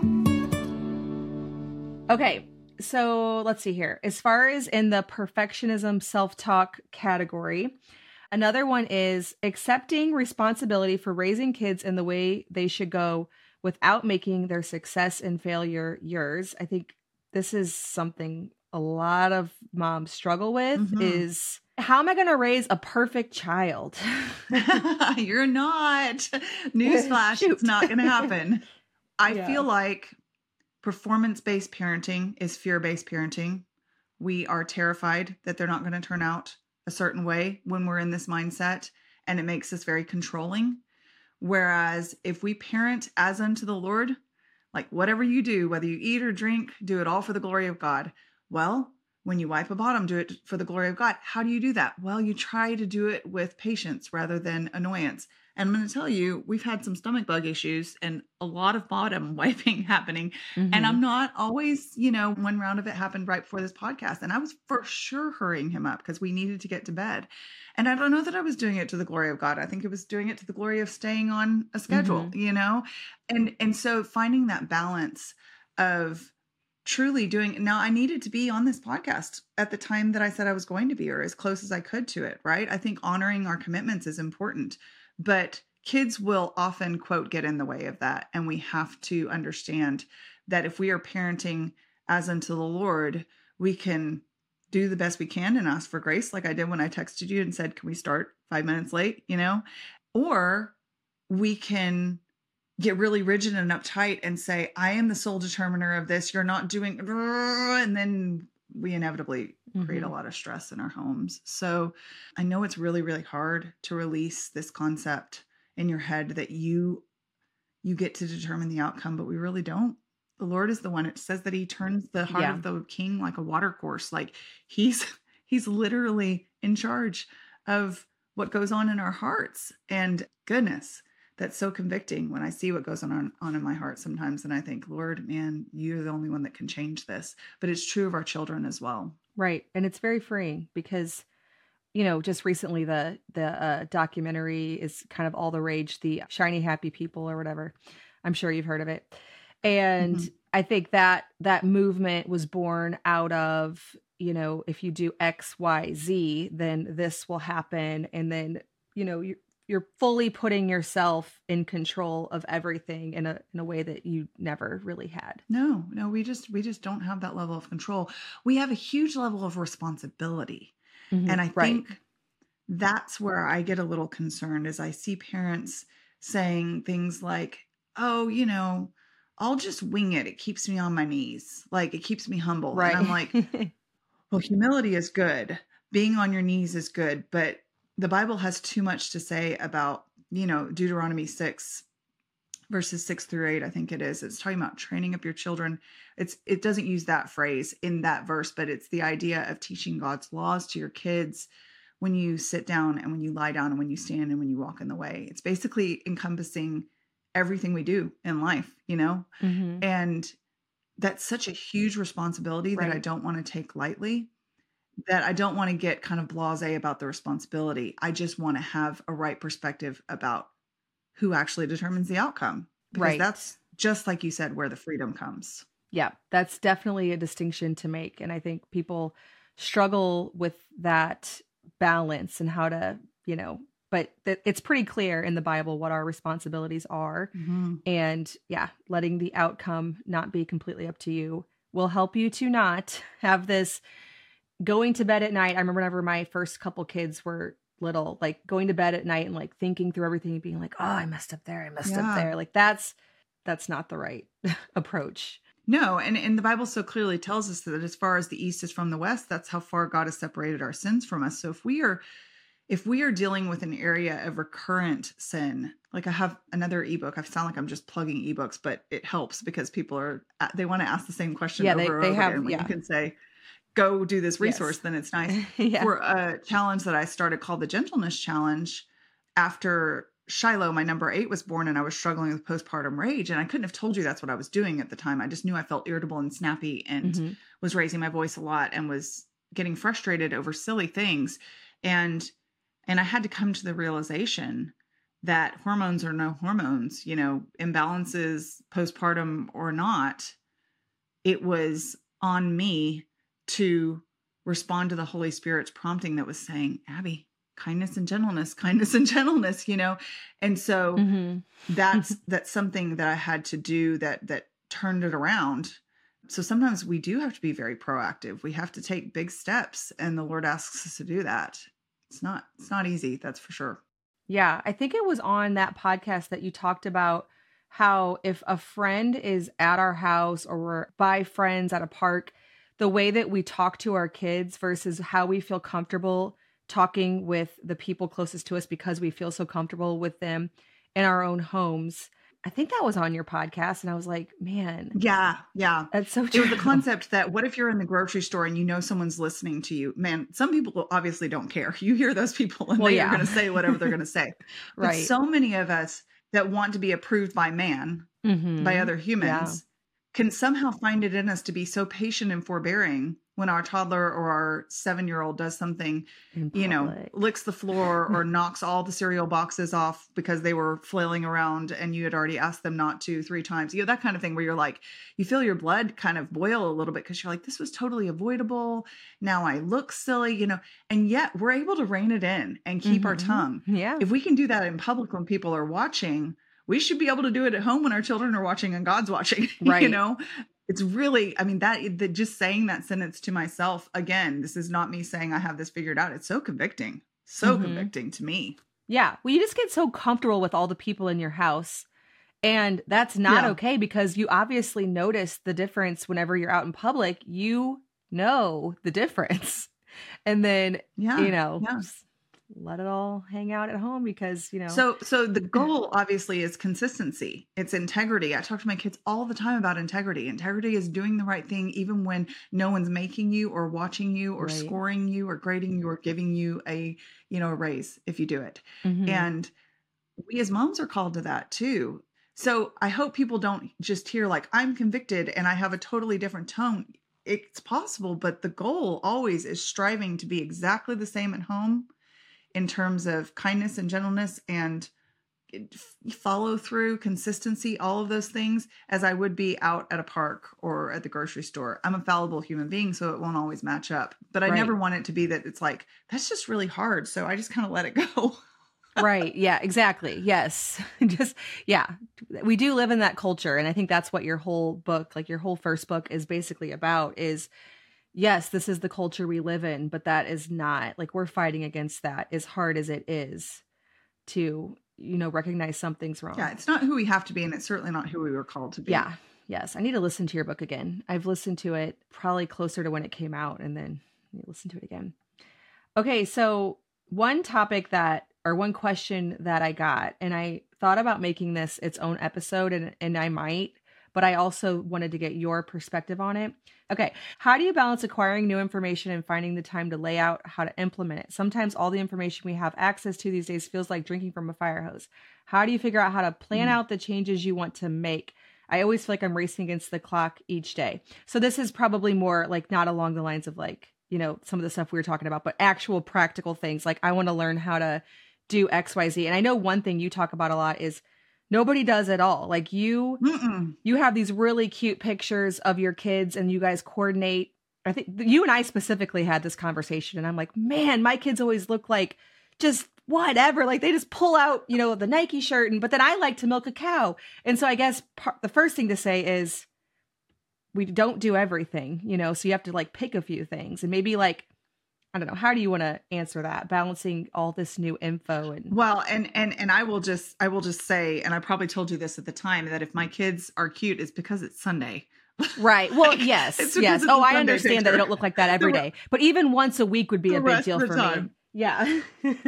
Okay, so let's see here. As far as in the perfectionism self-talk category, Another one is accepting responsibility for raising kids in the way they should go without making their success and failure yours. I think this is something a lot of moms struggle with is, how am I going to raise a perfect child? You're not. Newsflash, it's not going to happen. I feel like performance-based parenting is fear-based parenting. We are terrified that they're not going to turn out a certain way when we're in this mindset, and it makes us very controlling. Whereas if we parent as unto the Lord, like whatever you do, whether you eat or drink, do it all for the glory of God. Well, when you wipe a bottom, do it for the glory of God. How do you do that? Well, you try to do it with patience rather than annoyance. And I'm going to tell you, we've had some stomach bug issues and a lot of bottom wiping happening. And I'm not always, one round of it happened right before this podcast. And I was for sure hurrying him up because we needed to get to bed. And I don't know that I was doing it to the glory of God. I think it was doing it to the glory of staying on a schedule, And so finding that balance of truly doing, now I needed to be on this podcast at the time that I said I was going to be, or as close as I could to it, right? I think honoring our commitments is important, but kids will often, quote, get in the way of that. And we have to understand that if we are parenting as unto the Lord, we can do the best we can and ask for grace, like I did when I texted you and said, can we start 5 minutes late, Or we can get really rigid and uptight and say, I am the sole determiner of this. You're not doing, and then we inevitably create a lot of stress in our homes. So I know it's really, really hard to release this concept in your head that you get to determine the outcome, but we really don't. The Lord is the one. It says that he turns the heart of the king like a water course. Like he's literally in charge of what goes on in our hearts. And goodness, that's so convicting when I see what goes on in my heart sometimes. And I think, Lord, man, you're the only one that can change this. But it's true of our children as well. Right. And it's very freeing because, just recently the documentary is kind of all the rage, the Shiny Happy People or whatever. I'm sure you've heard of it. And I think that movement was born out of, if you do X, Y, Z, then this will happen. And then, you're fully putting yourself in control of everything in a way that you never really had. No, we just don't have that level of control. We have a huge level of responsibility. And I think that's where I get a little concerned is I see parents saying things like, oh, I'll just wing it. It keeps me on my knees. Like it keeps me humble. Right. And I'm like, well, humility is good. Being on your knees is good, but the Bible has too much to say about, Deuteronomy 6 verses 6-8, I think it is. It's talking about training up your children. It doesn't use that phrase in that verse, but it's the idea of teaching God's laws to your kids when you sit down and when you lie down and when you stand and when you walk in the way. It's basically encompassing everything we do in life, and that's such a huge responsibility that I don't want to take lightly. That I don't want to get kind of blasé about the responsibility. I just want to have a right perspective about who actually determines the outcome. Because that's just like you said, where the freedom comes. Yeah, that's definitely a distinction to make. And I think people struggle with that balance and how to, but it's pretty clear in the Bible what our responsibilities are. And letting the outcome not be completely up to you will help you to not have this going to bed at night. I remember whenever my first couple kids were little, like going to bed at night and like thinking through everything and being like, oh, I messed up there. Like that's not the right approach. No. And the Bible so clearly tells us that as far as the east is from the west, that's how far God has separated our sins from us. So if we are dealing with an area of recurrent sin, like I have another ebook. I sound like I'm just plugging ebooks, but it helps because people they want to ask the same question over and over again. You can say, go do this resource, then it's nice. For a challenge that I started called the Gentleness Challenge, after Shiloh, my number 8, was born and I was struggling with postpartum rage. And I couldn't have told you that's what I was doing at the time. I just knew I felt irritable and snappy and was raising my voice a lot and was getting frustrated over silly things. And I had to come to the realization that hormones or no hormones, imbalances, postpartum or not, it was on me to respond to the Holy Spirit's prompting that was saying, Abby, kindness and gentleness, you know? And so that's something that I had to do that turned it around. So sometimes we do have to be very proactive. We have to take big steps, and the Lord asks us to do that. It's not easy. That's for sure. Yeah. I think it was on that podcast that you talked about how if a friend is at our house or we're by friends at a park, the way that we talk to our kids versus how we feel comfortable talking with the people closest to us because we feel so comfortable with them in our own homes. I think that was on your podcast. And I was like, man. Yeah. That's so true. It was the concept that what if you're in the grocery store and you know someone's listening to you? Man, some people obviously don't care. You hear those people and they're going to say whatever they're going to say. But so many of us that want to be approved by man, by other humans, can somehow find it in us to be so patient and forbearing when our toddler or our 7-year-old does something, you know, licks the floor or knocks all the cereal boxes off because they were flailing around and you had already asked them not to 3 times, you know, that kind of thing where you're like, you feel your blood kind of boil a little bit because you're like, this was totally avoidable. Now I look silly, you know, and yet we're able to rein it in and keep our tongue. Yeah. If we can do that in public when people are watching, we should be able to do it at home when our children are watching and God's watching, you know? It's really, I mean, that just saying that sentence to myself, again, this is not me saying I have this figured out. It's so convicting to me. Yeah. Well, you just get so comfortable with all the people in your house, and that's not okay because you obviously notice the difference whenever you're out in public. You know the difference. And then, you know, just let it all hang out at home because, you know. So the goal obviously is consistency. It's integrity. I talk to my kids all the time about integrity. Integrity is doing the right thing even when no one's making you or watching you or scoring you or grading you or giving you a raise if you do it. And we as moms are called to that too. So I hope people don't just hear like, I'm convicted and I have a totally different tone. It's possible, but the goal always is striving to be exactly the same at home in terms of kindness and gentleness and follow through, consistency, all of those things, as I would be out at a park or at the grocery store. I'm a fallible human being, so it won't always match up. But I never want it to be that it's like, that's just really hard. So I just kind of let it go. Right. Yeah, exactly. Yes. We do live in that culture. And I think that's what your whole book, like your whole first book is basically about is, yes, this is the culture we live in, but that is not, like, we're fighting against that as hard as it is to, you know, recognize something's wrong. Yeah, it's not who we have to be, and it's certainly not who we were called to be. Yeah, yes. I need to listen to your book again. I've listened to it probably closer to when it came out, and then listen to it again. Okay, so one question that I got, and I thought about making this its own episode, and I might, but I also wanted to get your perspective on it. Okay. How do you balance acquiring new information and finding the time to lay out how to implement it? Sometimes all the information we have access to these days feels like drinking from a fire hose. How do you figure out how to plan out the changes you want to make? I always feel like I'm racing against the clock each day. So this is probably more like not along the lines of like, you know, some of the stuff we were talking about, but actual practical things. Like I want to learn how to do X, Y, Z. And I know one thing you talk about a lot is nobody does it all. Like you have these really cute pictures of your kids and you guys coordinate. I think you and I specifically had this conversation and I'm like, man, my kids always look like just whatever. Like they just pull out, you know, the Nike shirt. But then I like to milk a cow. And so I guess the first thing to say is we don't do everything, you know, so you have to like pick a few things and maybe like, I don't know. How do you want to answer that? Balancing all this new info and well, and I will just say, and I probably told you this at the time, that if my kids are cute, it's because it's Sunday. Right. Well, yes. Yes. Oh, I understand that they don't look like that every day, but even once a week would be a big deal for me. Yeah.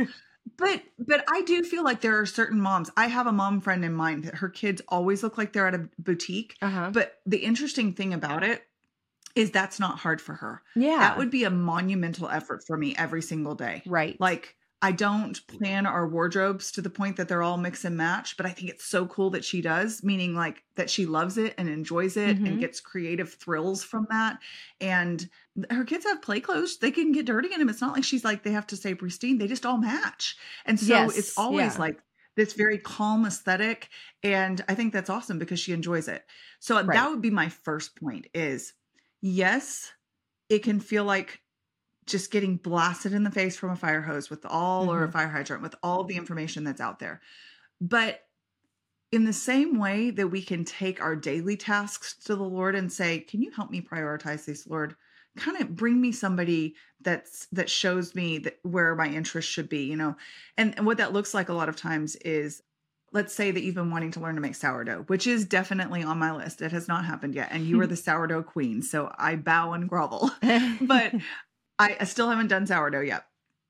But I do feel like there are certain moms. I have a mom friend in mind that her kids always look like they're at a boutique. But the interesting thing about it is that's not hard for her. Yeah. That would be a monumental effort for me every single day. Right. Like I don't plan our wardrobes to the point that they're all mix and match, but I think it's so cool that she does, meaning like that she loves it and enjoys it and gets creative thrills from that. And her kids have play clothes. They can get dirty in them. It's not like she's like, they have to stay pristine. They just all match. And so it's always like this very calm aesthetic. And I think that's awesome because she enjoys it. So that would be my first point is, yes, it can feel like just getting blasted in the face from a fire hose with all, or a fire hydrant with all the information that's out there. But in the same way that we can take our daily tasks to the Lord and say, can you help me prioritize these, Lord? Kind of bring me somebody that shows me that where my interest should be, you know? And what that looks like a lot of times is, let's say that you've been wanting to learn to make sourdough, which is definitely on my list. It has not happened yet. And you are the sourdough queen. So I bow and grovel, but I still haven't done sourdough yet.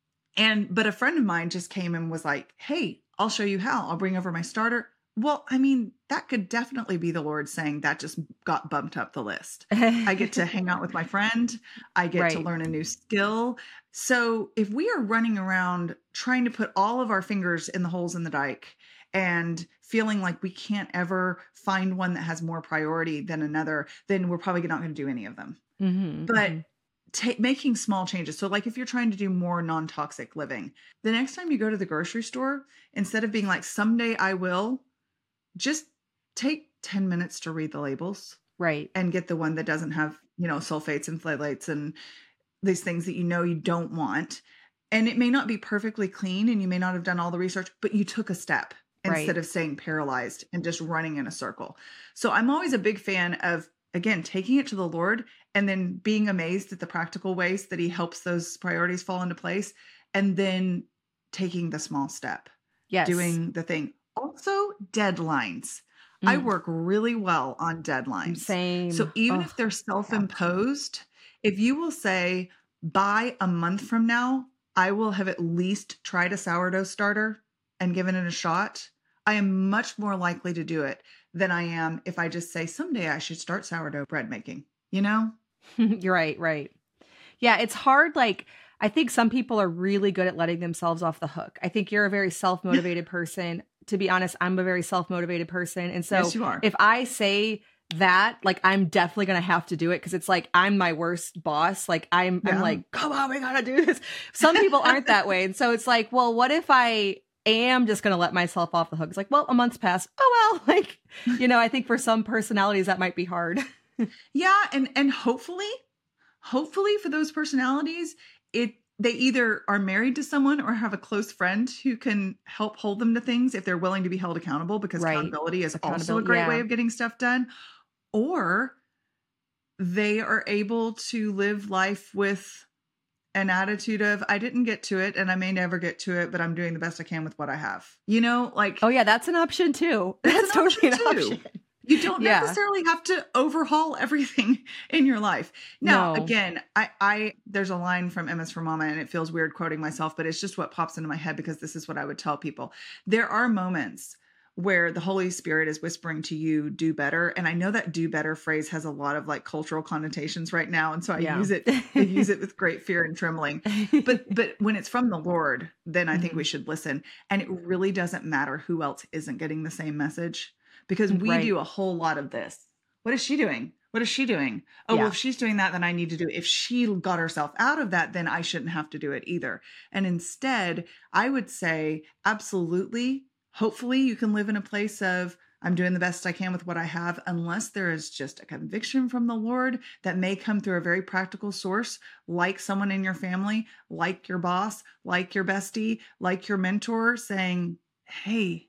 But a friend of mine just came and was like, hey, I'll show you how. I'll bring over my starter. Well, I mean, that could definitely be the Lord saying that just got bumped up the list. I get to hang out with my friend. I get to learn a new skill. So if we are running around trying to put all of our fingers in the holes in the dike and feeling like we can't ever find one that has more priority than another, then we're probably not going to do any of them. But making small changes. So like if you're trying to do more non-toxic living, the next time you go to the grocery store, instead of being like, someday I will, just take 10 minutes to read the labels. Right. And get the one that doesn't have, you know, sulfates and phthalates and these things that you know you don't want. And it may not be perfectly clean and you may not have done all the research, but you took a step instead of staying paralyzed and just running in a circle. So I'm always a big fan of, again, taking it to the Lord and then being amazed at the practical ways that he helps those priorities fall into place, and then taking the small step, doing the thing. Also, deadlines. I work really well on deadlines. Same. So even if they're self-imposed, if you will say, by a month from now, I will have at least tried a sourdough starter and given it a shot, I am much more likely to do it than I am if I just say, someday I should start sourdough bread making, you know? You're right. Yeah, it's hard. Like, I think some people are really good at letting themselves off the hook. I think you're a very self-motivated person. To be honest, I'm a very self-motivated person. And so yes, you are. If I say that, like, I'm definitely going to have to do it because it's like, I'm my worst boss. Like, I'm like, come on, we got to do this. Some people aren't that way. And so it's like, well, what if I am just going to let myself off the hook? It's like, well, a month's passed. Oh, well, like, you know, I think for some personalities that might be hard. Yeah. And hopefully for those personalities, they either are married to someone or have a close friend who can help hold them to things if they're willing to be held accountable, because accountability is also a great way of getting stuff done. Or they are able to live life with an attitude of, I didn't get to it and I may never get to it, but I'm doing the best I can with what I have. You know, like, oh yeah, that's an option too. That's totally an option. You don't necessarily have to overhaul everything in your life. Now, again, I there's a line from MS for Mama, and it feels weird quoting myself, but it's just what pops into my head because this is what I would tell people. There are moments where the Holy Spirit is whispering to you, do better. And I know that do better phrase has a lot of like cultural connotations right now. And so I use it with great fear and trembling. But when it's from the Lord, then I think we should listen. And it really doesn't matter who else isn't getting the same message, because we do a whole lot of this. What is she doing? What is she doing? Oh, well, if she's doing that, then I need to do it. If she got herself out of that, then I shouldn't have to do it either. And instead, I would say, absolutely, hopefully you can live in a place of, I'm doing the best I can with what I have, unless there is just a conviction from the Lord that may come through a very practical source, like someone in your family, like your boss, like your bestie, like your mentor, saying, hey,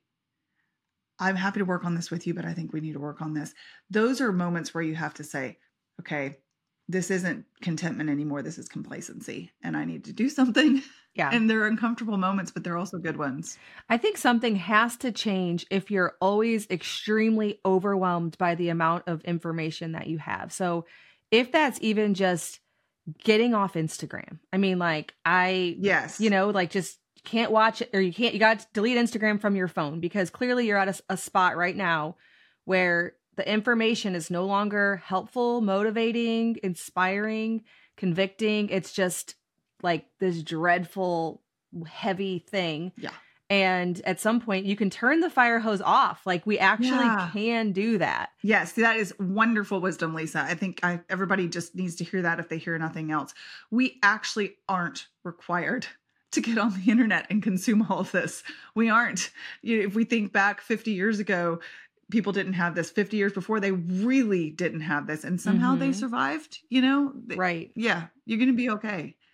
I'm happy to work on this with you, but I think we need to work on this. Those are moments where you have to say, okay, this isn't contentment anymore. This is complacency, and I need to do something. Yeah. And they're uncomfortable moments, but they're also good ones. I think something has to change if you're always extremely overwhelmed by the amount of information that you have. So if that's even just getting off Instagram, I mean, like you know, like just can't watch it, or you got to delete Instagram from your phone, because clearly you're at a spot right now where the information is no longer helpful, motivating, inspiring, convicting. It's just like this dreadful, heavy thing. Yeah. And at some point you can turn the fire hose off. Like, we actually can do that. Yes. That is wonderful wisdom, Lisa. I think everybody just needs to hear that if they hear nothing else. We actually aren't required to get on the internet and consume all of this. We aren't. If we think back 50 years ago, people didn't have this. 50 years before, they really didn't have this. And somehow they survived, you know? Right. Yeah. You're going to be okay.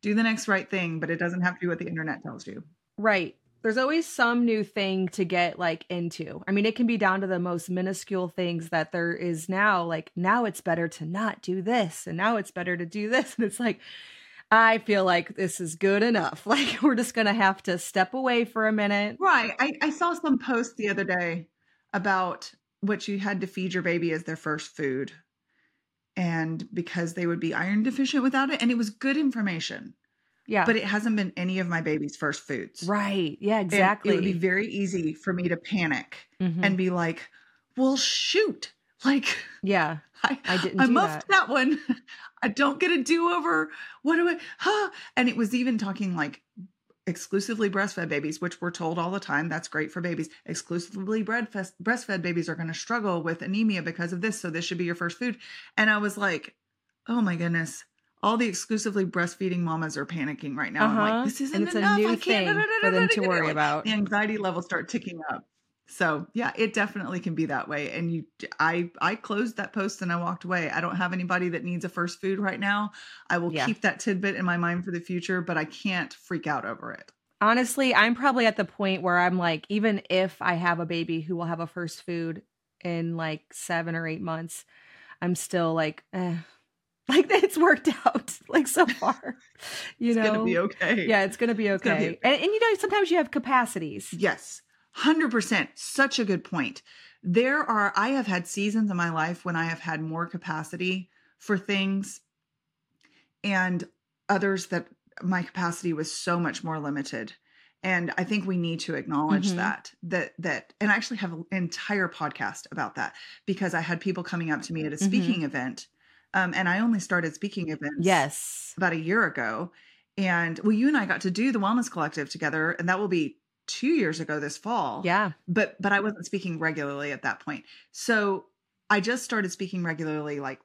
Do the next right thing, but it doesn't have to be what the internet tells you. Right. There's always some new thing to get like into. I mean, it can be down to the most minuscule things that there is now. Like now it's better to not do this. And now it's better to do this. And it's like, I feel like this is good enough. Like we're just going to have to step away for a minute. Right. I saw some post the other day about what you had to feed your baby as their first food. And because they would be iron deficient without it. And it was good information. Yeah. But it hasn't been any of my baby's first foods. Right. Yeah, exactly. And it would be very easy for me to panic and be like, well, shoot. Like, yeah, I didn't I do muffed that one. I don't get a do-over. What do I, And it was even talking like exclusively breastfed babies, which we're told all the time. That's great for babies. Exclusively breastfed babies are going to struggle with anemia because of this. So this should be your first food. And I was like, oh my goodness. All the exclusively breastfeeding mamas are panicking right now. I'm like, this isn't enough. And it's a new thing for them to worry about. The anxiety levels start ticking up. So yeah, it definitely can be that way. And I closed that post and I walked away. I don't have anybody that needs a first food right now. I will keep that tidbit in my mind for the future, but I can't freak out over it. Honestly, I'm probably at the point where I'm like, even if I have a baby who will have a first food in like 7 or 8 months, I'm still like, like it's worked out like so far, It's going to be okay. Yeah, it's going to be okay. And you know, sometimes you have capacities. Yes, 100%. Such a good point. I have had seasons in my life when I have had more capacity for things and others that my capacity was so much more limited. And I think we need to acknowledge that, and I actually have an entire podcast about that because I had people coming up to me at a speaking event. And I only started speaking events about a year ago. And well, you and I got to do the Wellness Collective together, and that will be 2 years ago this fall. Yeah. But I wasn't speaking regularly at that point. So I just started speaking regularly like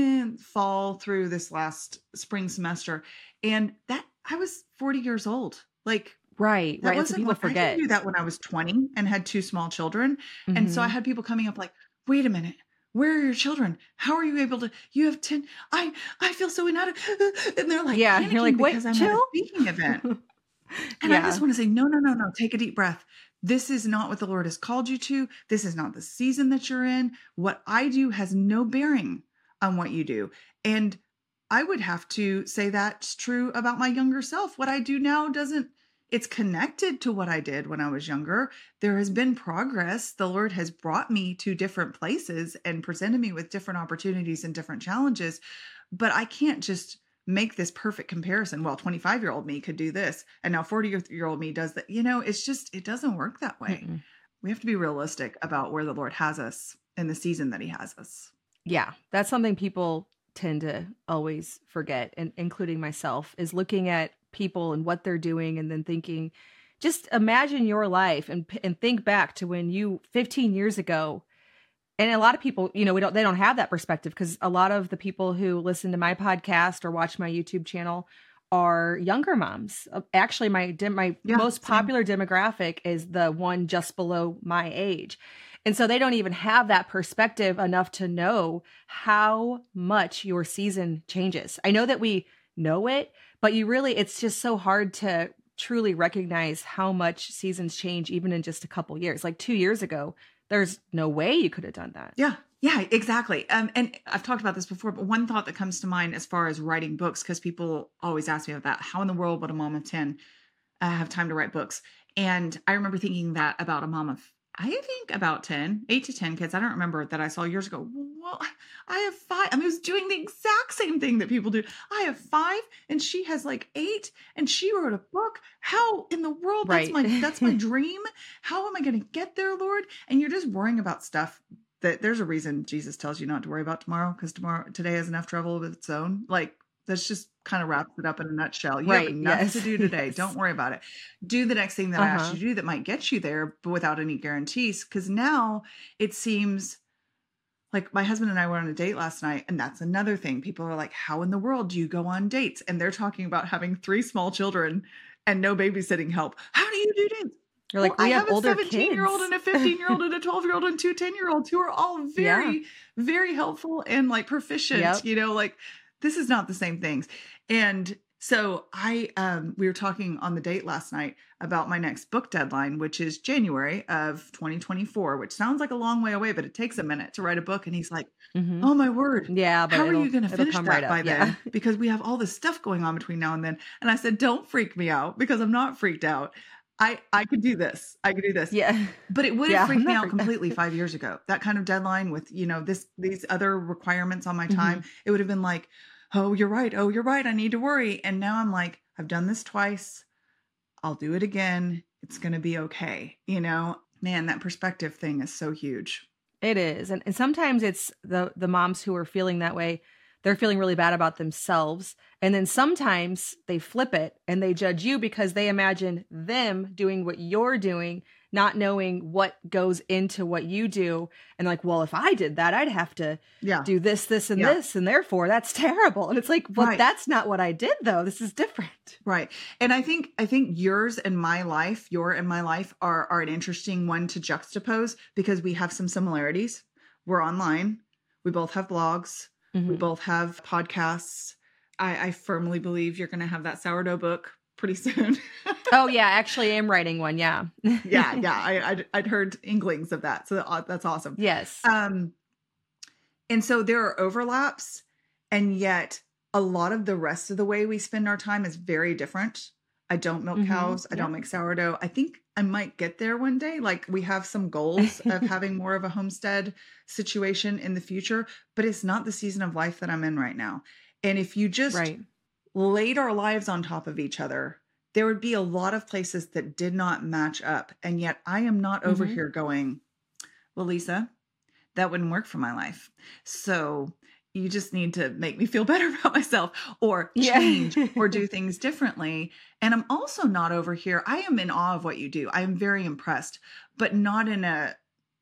fall through this last spring semester. And that I was 40 years old. Like, right. That So people forget. I didn't do that when I was 20 and had 2 small children. And so I had people coming up like, wait a minute. Where are your children? How are you able to? You have 10. I feel so inadequate. And they're like, yeah, you're like, wait, because I'm chill? at a speaking event. And I just want to say, no. Take a deep breath. This is not what the Lord has called you to. This is not the season that you're in. What I do has no bearing on what you do. And I would have to say that's true about my younger self. What I do now it's connected to what I did when I was younger. There has been progress. The Lord has brought me to different places and presented me with different opportunities and different challenges. But I can't just make this perfect comparison. Well, 25-year-old me could do this, and now 40-year-old me does that. You know, it doesn't work that way. We have to be realistic about where the Lord has us in the season that he has us. Yeah, that's something people tend to always forget, and including myself, is looking at people and what they're doing and then thinking, just imagine your life and think back to when you 15 years ago. And a lot of people, you know, they don't have that perspective because a lot of the people who listen to my podcast or watch my YouTube channel are younger moms. Actually, my most popular demographic is the one just below my age. And so they don't even have that perspective enough to know how much your season changes. I know that we know it, but it's just so hard to truly recognize how much seasons change even in just a couple years. Like 2 years ago, there's no way you could have done that. Yeah, exactly. And I've talked about this before, but one thought that comes to mind as far as writing books, because people always ask me about that. How in the world would a mom of 10 have time to write books? And I remember thinking that about a mom of, I think about 8 to 10 kids. I don't remember that I saw years ago. Well, I have 5. I was doing the exact same thing that people do. I have 5 and she has like 8 and she wrote a book. How in the world? Right. That's my dream. How am I going to get there, Lord? And you're just worrying about stuff that there's a reason Jesus tells you not to worry about tomorrow, because today has enough trouble with its own. Like, that's just kind of wraps it up in a nutshell. You have nothing to do today. Don't worry about it. Do the next thing that I asked you to do that might get you there, but without any guarantees. Because now it seems like my husband and I were on a date last night. And that's another thing. People are like, how in the world do you go on dates? And they're talking about having 3 small children and no babysitting help. How do you do dates? You're like, we have older kids. I have a 17-year-old and a 15-year-old and a 12-year-old and 2 10-year-olds who are all very, very helpful and like proficient, you know, like, this is not the same things. And So we were talking on the date last night about my next book deadline, which is January of 2024, which sounds like a long way away, but it takes a minute to write a book. And he's like, Mm-hmm. oh my word. Yeah, but How are you going to it'll finish come that right by up. then? Yeah. Because we have all this stuff going on between now and then. And I said, don't freak me out because I'm not freaked out. I could do this. I could do this. Yeah. But it would Yeah, have freaked I'm me not out freaked out. completely 5 years ago. That kind of deadline with, these other requirements on my Mm-hmm. time, it would have been like, oh, you're right. Oh, you're right. I need to worry. And now I'm like, I've done this twice. I'll do it again. It's going to be okay. Man, that perspective thing is so huge. It is. And sometimes it's the moms who are feeling that way. They're feeling really bad about themselves. And then sometimes they flip it and they judge you because they imagine them doing what you're doing, not knowing what goes into what you do. And like, well, if I did that, I'd have to do this, this, and this. And therefore that's terrible. And it's like, well, that's not what I did though. This is different. Right. And I think your and my life are an interesting one to juxtapose because we have some similarities. We're online. We both have blogs. Mm-hmm. We both have podcasts. I firmly believe you're going to have that sourdough book pretty soon. Oh yeah. Actually, I am writing one. Yeah. Yeah. I'd heard inklings of that. So that's awesome. Yes. And so there are overlaps, and yet a lot of the rest of the way we spend our time is very different. I don't milk cows. I don't make sourdough. I think I might get there one day. Like we have some goals of having more of a homestead situation in the future, but it's not the season of life that I'm in right now. And if you just laid our lives on top of each other, there would be a lot of places that did not match up. And yet I am not over here going, well, Lisa, that wouldn't work for my life. So you just need to make me feel better about myself or change or do things differently. And I'm also not over here. I am in awe of what you do. I am very impressed, but not in a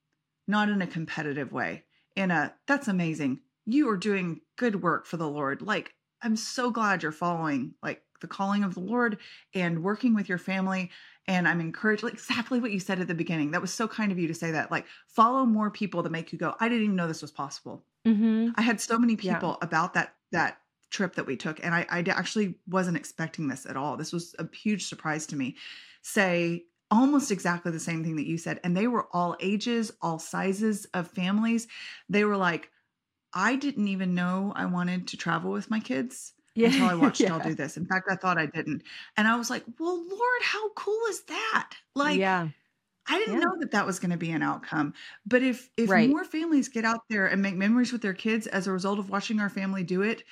competitive way. That's amazing. You are doing good work for the Lord. Like, I'm so glad you're following like the calling of the Lord and working with your family. And I'm encouraged, like exactly what you said at the beginning. That was so kind of you to say that, like follow more people that make you go, I didn't even know this was possible. Mm-hmm. I had so many people about that trip that we took. And I actually wasn't expecting this at all. This was a huge surprise to me. Say almost exactly the same thing that you said. And they were all ages, all sizes of families. They were like, I didn't even know I wanted to travel with my kids until I watched y'all do this. In fact, I thought I didn't. And I was like, well, Lord, how cool is that? Like, I didn't know that was going to be an outcome. But if more families get out there and make memories with their kids as a result of watching our family do it,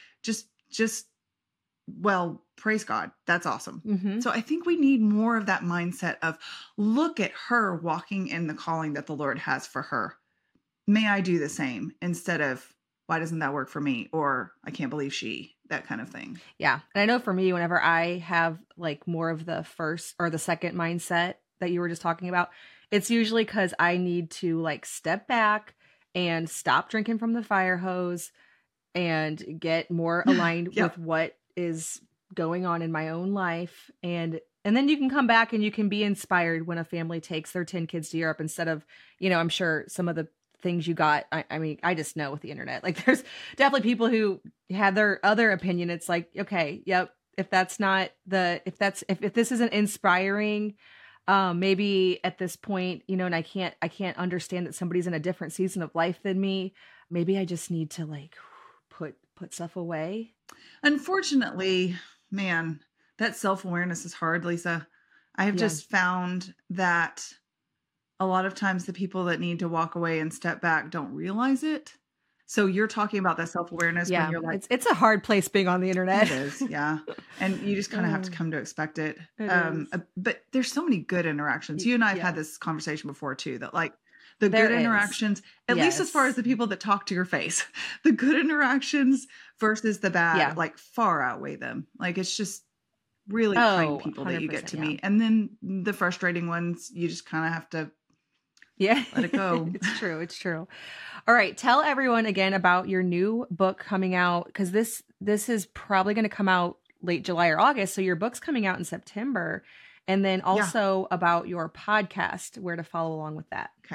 well, praise God. That's awesome. Mm-hmm. So I think we need more of that mindset of look at her walking in the calling that the Lord has for her. May I do the same instead of why doesn't that work for me? Or I can't believe that kind of thing. Yeah. And I know for me, whenever I have like more of the first or the second mindset that you were just talking about, it's usually because I need to like step back and stop drinking from the fire hose and get more aligned with what is going on in my own life. And then you can come back and you can be inspired when a family takes their 10 kids to Europe instead of, I'm sure some of the things you got. I mean, I just know with the internet, like there's definitely people who had their other opinion. It's like, okay, yep. If this isn't inspiring, maybe at this point, and I can't understand that somebody's in a different season of life than me. Maybe I just need to like put stuff away. Unfortunately, man, that self-awareness is hard, Lisa. I have just found that a lot of times the people that need to walk away and step back don't realize it. So you're talking about that self-awareness when you're like, it's a hard place being on the internet. It is. Yeah. And you just kind of have to come to expect it. It is. But there's so many good interactions. You and I have had this conversation before too, that like the good interactions, at least as far as the people that talk to your face, the good interactions versus the bad, like far outweigh them. Like it's just really kind people that you get to meet. And then the frustrating ones, you just kind of have to let it go. It's true. It's true. All right. Tell everyone again about your new book coming out, because this is probably going to come out late July or August. So your book's coming out in September. And then also about your podcast, where to follow along with that. Okay.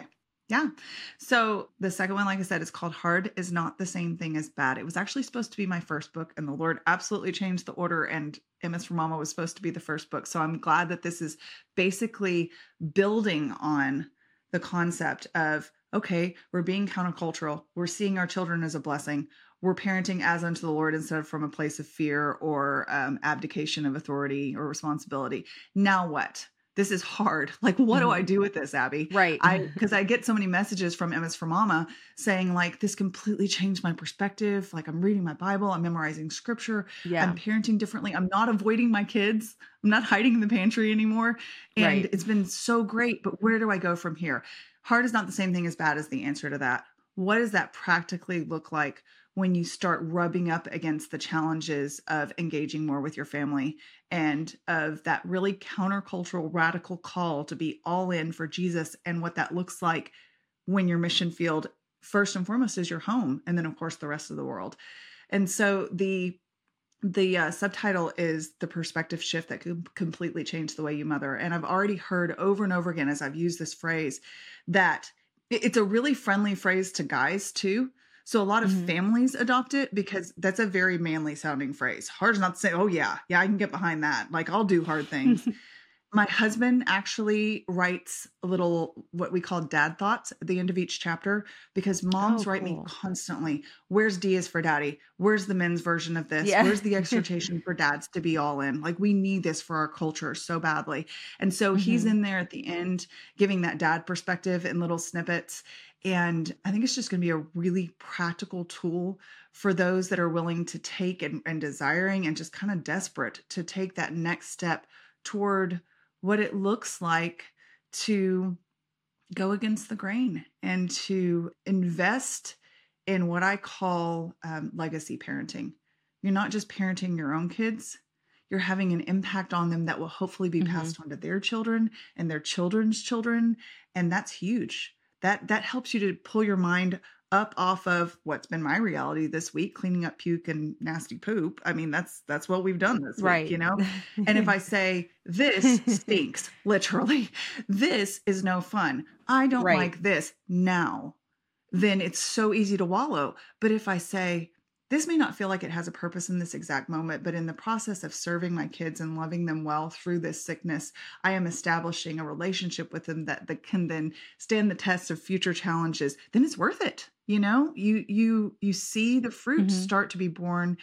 Yeah. So the second one, like I said, is called Hard is Not the Same Thing as Bad. It was actually supposed to be my first book, and the Lord absolutely changed the order, and M is for Mama was supposed to be the first book. So I'm glad that this is basically building on the concept of, okay, we're being countercultural. We're seeing our children as a blessing. We're parenting as unto the Lord instead of from a place of fear or abdication of authority or responsibility. Now what? This is hard. Like, what do I do with this, Abby? Right. Because I get so many messages from M is for Mama saying, like, this completely changed my perspective. Like, I'm reading my Bible, I'm memorizing scripture, I'm parenting differently. I'm not avoiding my kids. I'm not hiding in the pantry anymore. And it's been so great. But where do I go from here? Hard is not the same thing as bad is the answer to that. What does that practically look like when you start rubbing up against the challenges of engaging more with your family and of that really countercultural radical call to be all in for Jesus, and what that looks like when your mission field first and foremost is your home, and then of course the rest of the world. And so the subtitle is The Perspective Shift That Could Completely Change the Way You Mother. And I've already heard over and over again as I've used this phrase that it's a really friendly phrase to guys too. So a lot of families adopt it because that's a very manly sounding phrase. Hard is not to say, oh yeah, I can get behind that. Like, I'll do hard things. My husband actually writes a little, what we call dad thoughts at the end of each chapter, because moms write me constantly. Where's D is for daddy? Where's the men's version of this? Where's the exhortation for dads to be all in? Like, we need this for our culture so badly. And so he's in there at the end, giving that dad perspective in little snippets. And I think it's just going to be a really practical tool for those that are willing to take and desiring and just kind of desperate to take that next step toward what it looks like to go against the grain and to invest in what I call legacy parenting. You're not just parenting your own kids, you're having an impact on them that will hopefully be passed on to their children and their children's children. And that's huge. That helps you to pull your mind up off of what's been my reality this week, cleaning up puke and nasty poop. I mean, that's what we've done this week, you know? And if I say, this stinks, literally, this is no fun, I don't like this now, then it's so easy to wallow. But if I say, this may not feel like it has a purpose in this exact moment, but in the process of serving my kids and loving them well through this sickness, I am establishing a relationship with them that can then stand the test of future challenges, then it's worth it. You know, you see the fruits start to be born.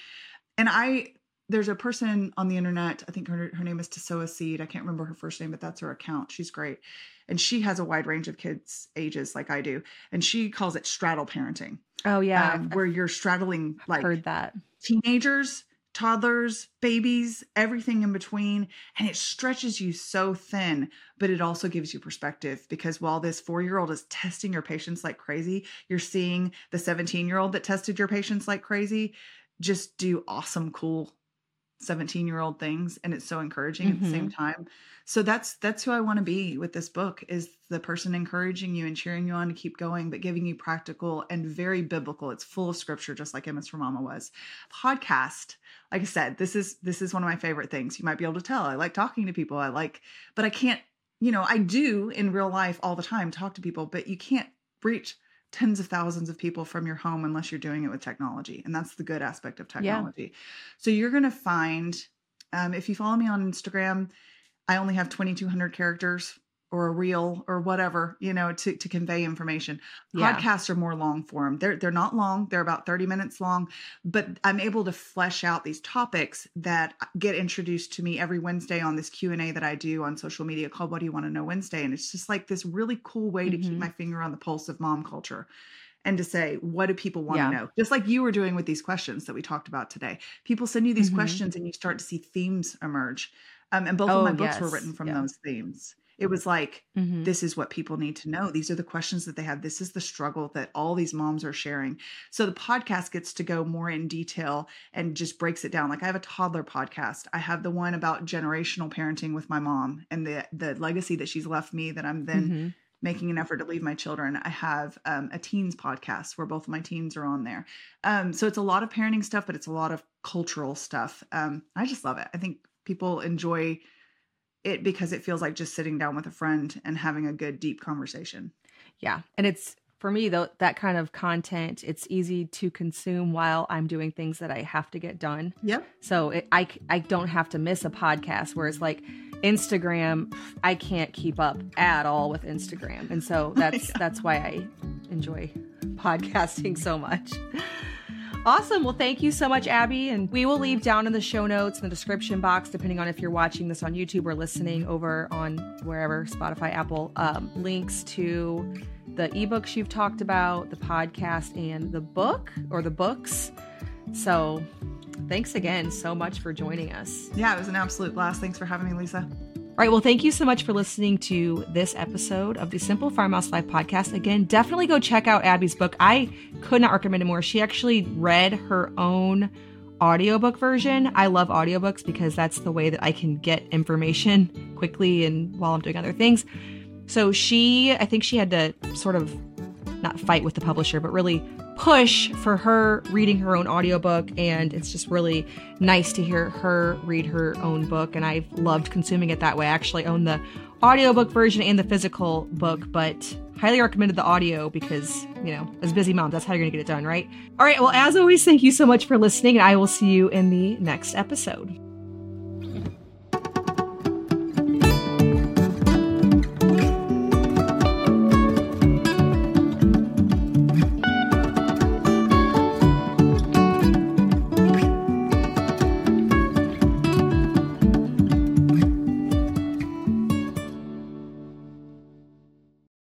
And there's a person on the internet, I think her name is To Sow a Seed. I can't remember her first name, but that's her account. She's great. And she has a wide range of kids' ages like I do. And she calls it straddle parenting. Oh, yeah. Where you're straddling like heard that. Teenagers, toddlers, babies, everything in between. And it stretches you so thin, but it also gives you perspective, because while this 4-year-old is testing your patience like crazy, you're seeing the 17-year-old that tested your patience like crazy just do awesome, cool 17-year-old things. And it's so encouraging at the same time. So that's who I want to be with this book, is the person encouraging you and cheering you on to keep going, but giving you practical and very biblical. It's full of scripture, just like M is for Mama was. Podcast, like I said, this is one of my favorite things. You might be able to tell. I like talking to people. But I can't, I do in real life all the time talk to people, but you can't reach tens of thousands of people from your home unless you're doing it with technology. And that's the good aspect of technology. Yeah. So you're going to find, if you follow me on Instagram, I only have 2,200 characters or a reel or whatever, to convey information. Yeah. Podcasts are more long form. They're not long. They're about 30 minutes long, but I'm able to flesh out these topics that get introduced to me every Wednesday on this Q&A that I do on social media called What Do You Want to Know Wednesday? And it's just like this really cool way to keep my finger on the pulse of mom culture and to say, what do people want to know? Just like you were doing with these questions that we talked about today. People send you these questions and you start to see themes emerge. And both of my books were written from those themes. It was like, this is what people need to know. These are the questions that they have. This is the struggle that all these moms are sharing. So the podcast gets to go more in detail and just breaks it down. Like, I have a toddler podcast. I have the one about generational parenting with my mom and the legacy that she's left me that I'm then making an effort to leave my children. I have a teens podcast where both of my teens are on there. So it's a lot of parenting stuff, but it's a lot of cultural stuff. I just love it. I think people enjoy it because it feels like just sitting down with a friend and having a good, deep conversation. Yeah. And it's, for me, though, that kind of content, it's easy to consume while I'm doing things that I have to get done. Yep. So I don't have to miss a podcast, whereas like Instagram, I can't keep up at all with Instagram. And so that's why I enjoy podcasting so much. Awesome. Well, thank you so much, Abby. And we will leave down in the show notes in the description box, depending on if you're watching this on YouTube or listening over on wherever, Spotify, Apple, links to the ebooks you've talked about, the podcast, and the book or the books. So thanks again so much for joining us. Yeah, it was an absolute blast. Thanks for having me, Lisa. All right. Well, thank you so much for listening to this episode of the Simple Farmhouse Life podcast. Again, definitely go check out Abby's book. I could not recommend it more. She actually read her own audiobook version. I love audiobooks because that's the way that I can get information quickly and while I'm doing other things. So I think she had to sort of not fight with the publisher, but really push for her reading her own audiobook. And it's just really nice to hear her read her own book. And I've loved consuming it that way. I actually own the audiobook version and the physical book, but highly recommended the audio because, as busy moms, that's how you're going to get it done, right? All right. Well, as always, thank you so much for listening, and I will see you in the next episode.